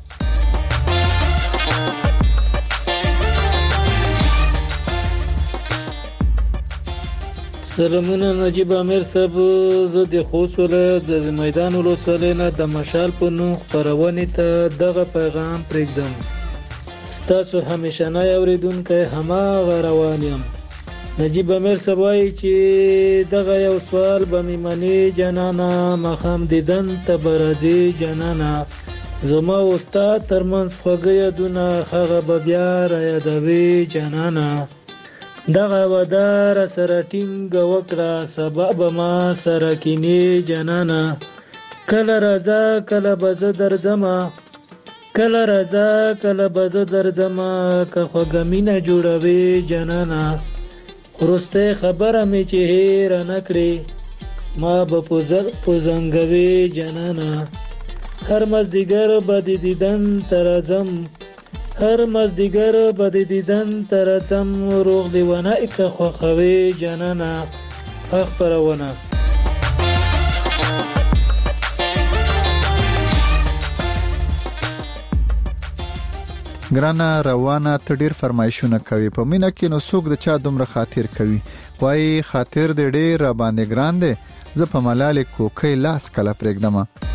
سلامونه نجیب امیر صاحب زه د خوست ولایت د میدان ولسوالۍ نه د مشال په نوم خپرونې ته دغه پیغام پرېږدم ستاسو همیشنی اوریدونکی هماغه روان یم نجیب امیر صاحب وایي چې دغه یو سوال به مې منې جانانه، ماښام دیدن ته به راځې جانانه، زما او ستا ترمنځ خوږه یادونه هغه به بیا رایادوې جانانه، دغه وعده راسره ټینګه وکړه سبا به ما سره کینې جانانه، کله راځه کله به زه درځمه، کله راځه کله به زه درځمه، که خوږه مینه جوړوې جانانه، وروستی خبره مې چې هېره نه کړې ما به په زنګوې جانانه، هر مازدیګر به د دیدن ته راځم، هر مازدیګر به د دیدن ته راځم، روغ لیونی که خوښوې جانانه. ښه خپرونه. ګرانه روانه ته ډیر فرمایشونه کوي په مینا کې، نو څوک د چا دومره خاطر کوي؟ وای خاطر دې ډیر را باندې ګران دی، زه په ملالې کوکۍ لاس کله پرېږدم.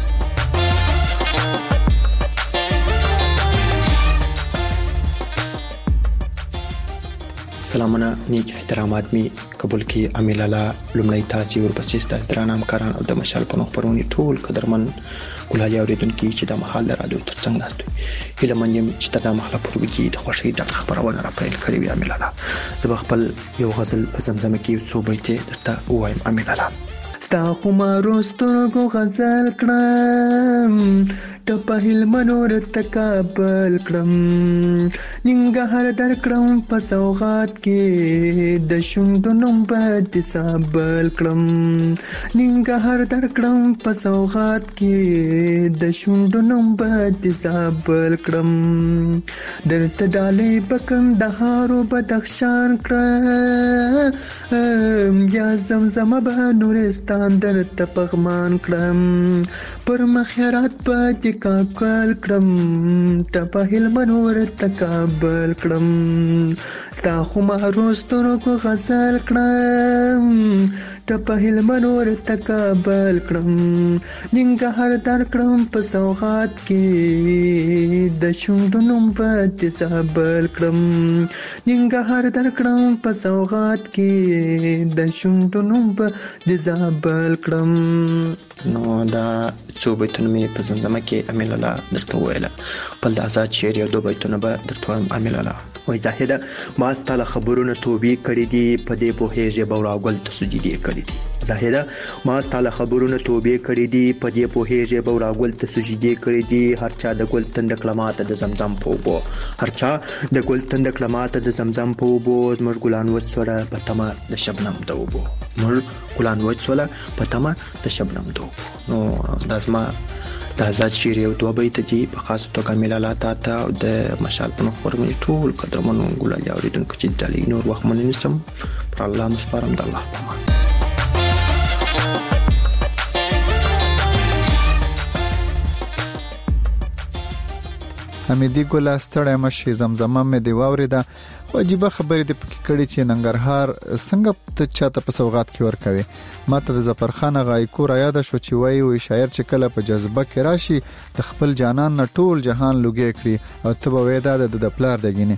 سلامونه، نیک احترامات می قبول کی امیل الله، لمړی تاسو ورپسې ستاسو درانه همکاران او د مشال په نوم خبرونې ټول قدرمن ګلالي اوریدونکي چې د مهال د رادیو ترڅنګ ناست وي، هیله من یم چې دا مهاله پروګرام کې د خوښۍ ډکه خبرونه را پیل کړې وي. امیل الله، زه خپل یو غزل په زمزمه کې څو بیتې درته وایم. امیل الله، ستا خمارو سترګو غزل کړم، ټپه هلمنو رته کابل کړم، ننګرهار در کړم په سوغات کې د شونډو نوم به دې سابل کړم، ننګرهار در کړم په سوغات کې د شونډو نوم به دې سابل کړم، درته ډالۍ به کندهار او بدخشان کړم، یا زمزمه به نورستان درته پغمان کړم، پر مخیرات به دې کاکل کړم، ټپه هلمنو ورته کابل کړم، ستا خمارو سترګو غزل کړم، ټپه هلمنو ورته کابل کړم، ننګرهار در کړم په سوغات کې د شونډو نوم به دې سابل کړم، ننګرهار در کړم په سوغات کې د شونډو نوم به دې سابل کړم. نو دا څو بیتونه مې په زمزمه کې امیل الله درته وویله، خپل د آزاد شعر یو دو بیتونه به درته وایم. امیل الله وایي زاهده، ما ستا له خبرونه توبې کړې دي، په دې پوهېږې بورا ګل ته سجدې کړې دي. زاهده، ما ستا له خبرونه توبې کړې دي، په دې پوهېږې بورا ګل ته سجدې کړې دي، هر چا د ګل تنده کړه ماته د زمزم په اوبو، هر چا د ګل تنده کړه ماته د زمزم په اوبو، زموږ ګلان وچوله په تمه د شبنم د اوبو، زموږ ګلان وچوله په تمه د شبنم د اوبو. نو دا زما د آزاد شعر یو دوه بیته دي، په خاصه توګه امیل الله تاته او د مشال په نوم خپرونې ټول قدرمنو ګلالي اوریدونکو چې دلې نور وخت مونږ نشم، پر الله مسپارم، د الله په امان. حمیدي ګل ستړی مشي، زمزمه مې دی واوریده، واجبه خبرې دې پکې کړې چې ننګرهار څنګه ته چاته په سوغات کې ورکوي. ماته د ظفرخان غایکو را یاد شو چې وایي شاعر چې کله په جذبه کې راشي د خپل جانان نه ټول جهان لوګي کړي، او ته به وې دا د پلار دګینه.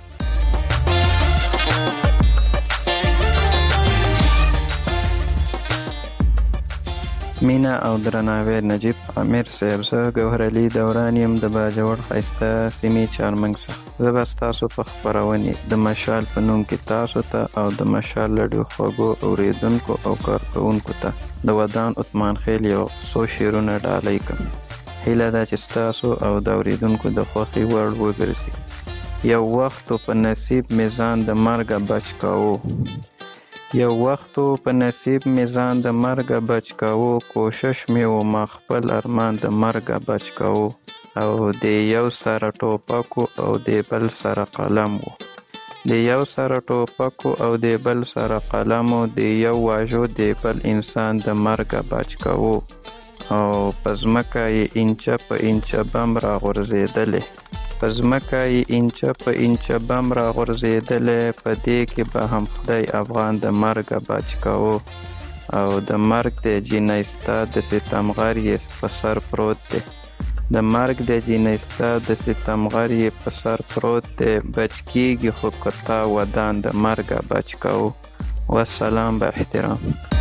مینا او درناوی نجیب امیر صاحب، زه ګوهر علي دوران یم د باجوړ ښایسته سیمې چارمنګ څخه. زه به ستاسو په خپرونې د مشال په نوم کې تاسو ته او د مشال لډیو خوږو اوریدونکو او کارکوونکو ته د ودان عثمان خیل یو څو شعرونه ډالۍ کړم. هیله ده چې ستاسو او د اوریدونکو د خوښې وړ وګرځي. یو وخت په نصیب میزان د مرګه بچ کاوه، یو وخت په نصیب میزان د مرګه بچ کاوه، کوشش مې و ما خپل ارمان د مرګه بچ کاوه، او د یو سره ټوپکو او د بل سره قلم و، د یو سره ټوپکو او د بل سره قلم و، د یو واژو د بل انسان د مرګه بچ کاوه، او پزمکه یې انچه په انچه بم را غورځېدلې، پزمکه یې انچه په انچه بم را غورځېدلې، په دې کې به هم خدای افغان د مرګه بچ کاوه، او د مرګ د جینۍ ستا د ستمغر یې په سر پروت دی، د مرګ د جینۍ ستا د ستمغر یې په سر پروت دی، بچ کېږي خو که تا ودان د مرګه بچ کاوه، والسلام با احترام.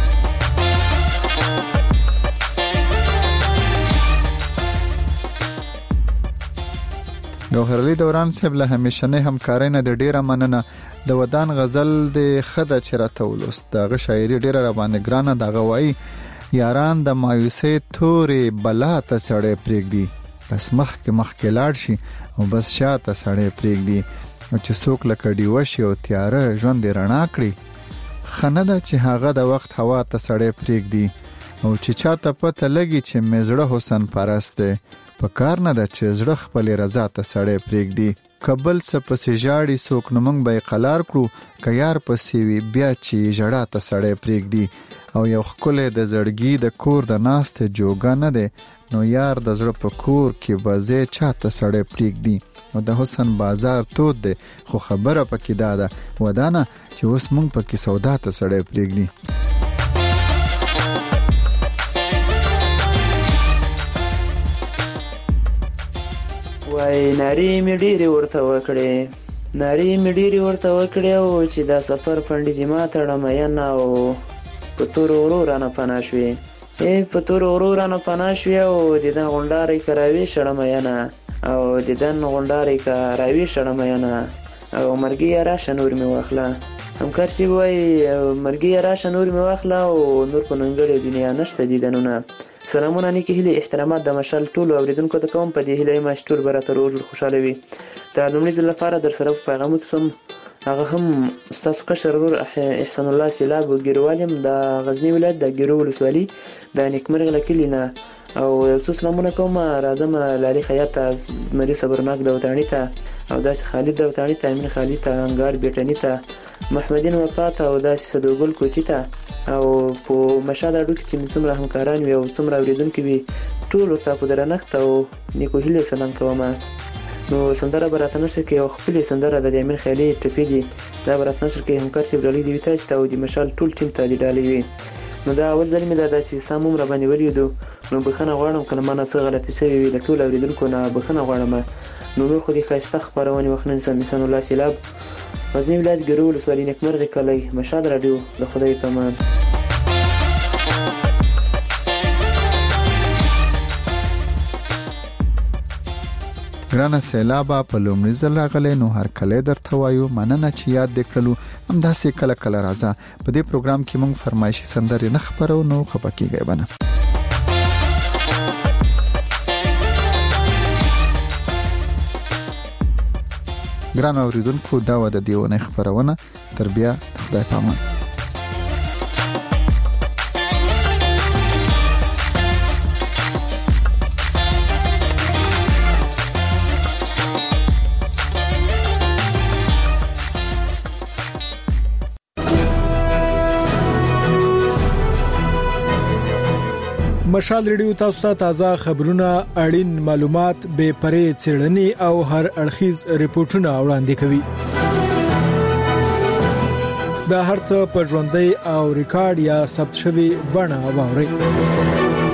ګوهر علي دوران صاحب له همیشنۍ همکارۍ نه د ډیره مننه. د ودان غزل د خده چرته ولوست دغه شاعري ډیره را باندې ګرانه. دغه وایي یاران د مایوسۍ تورې بلا ته سړی پرېږدي، بس مخکې لاړ شي او بس شاته سړی پرېږدي، او چې څوک لکه ډیوه شي او تیاره ژوند یې رڼا کړي. ښه نه ده چې هغه د وخت هوا ته سړی پرېږدي، او چې چاته پته لګي چې مې زړه حسن پرست دی، په کار نه ده چې زړه خپلې رضا ته سړی پرېږدي. که بل څه پسې ژاړي څوک نو موږ به یې قلار کړو، که یار پسې وي بیا چې ژړا ته سړی پرېږدي. او یو ښکلی د زړګي د کور د ناستې جوګه نه دی، نو یار د زړه په کور کې به ځای چاته سړی پرېږدي. او د حسن بازار تود دی، خو خبره پکې دا ده ودانه چې اوس موږ پکې سودا ته سړی پرېږدي. وای ناری می ډیره ورته وکړې، ناری می ډیره ورته وکړې، او چې دا سفر پندې دې ما تړم یا نه، او په تور ورور نه پنا شوې، په تور ورور نه پنا شوې، او د دن غونډارې کراوي شړم یا نه، او د دن غونډارې کراوي شړم یا نه، او مرګي راشه نور می واخله. همکار سی وای مرګي راشه نور می واخله، او نور په ننګړې دنیا نشته دیدنونه. سلامونه نیکی هیله احترامات د مشال ټولو اوریدونکو ته کوم. په دې هیله ما ټول برات روز خوشاله وي. دا لومړي ځل لپاره در سره په پیغام کې سم هغه هم ستاسو کشر ورور احسان الله سیلاب ګیروالم د غزنی ولایت د ګیرو ولسوالي د نیکمرغ لکلی نه، او یو څو سلامونه کوم. راځم لالي خیاط مری صبرناک دوتانی ته، او داس خالد دوتانی ته، امین خالد ته، انګار بیٹنی ته، محمدین وفات، او داس صدوګل کوچی ته، او په مشال اډو کې چې څومره همکاران وي او څومره اوریدونکو وي ټول ته په درنښت او نیکو هیله سلام کوم. نو سندره برات نشر کې او خپل سندره د امین خیالي ټپی دي، دا برات نشر کې همکار سی بلالي دی تاسو ته او د مشال ټول ټیم ته دی ډالې وي. نو دا اول ځل مې دا داسې سموم را باندې ولیدو، نو بخښنه غواړم کله ما نه څه غلطي شوې وي، د ټول اوریدونکو نه بخښنه غواړم. نو نور خو دې ښایسته خپرونې وخنن سم انسان الله سیلاب غزنی ولایت ګرو ولسوالي نیکمرغ کلی مشال رادیو د خدای په امان. ګرانه سیلابه په لومړي ځل راغلی، نو هر کله درته وایو مننه چې یاد دې کړلو. همداسې کله کله راځه په دې پروګرام کې موږ فرمایشي سندرې نه خپرو، نو خفه کیږئ به نه. ګرانه اوریدونکو دا و د دې ونې خپرونه، تر بیا خدای په امان. مشال ریډیو تاسو ته تازه خبرونه، اړین معلومات، بې پرې څېړنې او هر اړخیز ریپورتونه وړاندې کوي. دا هرڅه په ژوندۍ او ریکارډ یا ثبت شوی بڼه واورئ.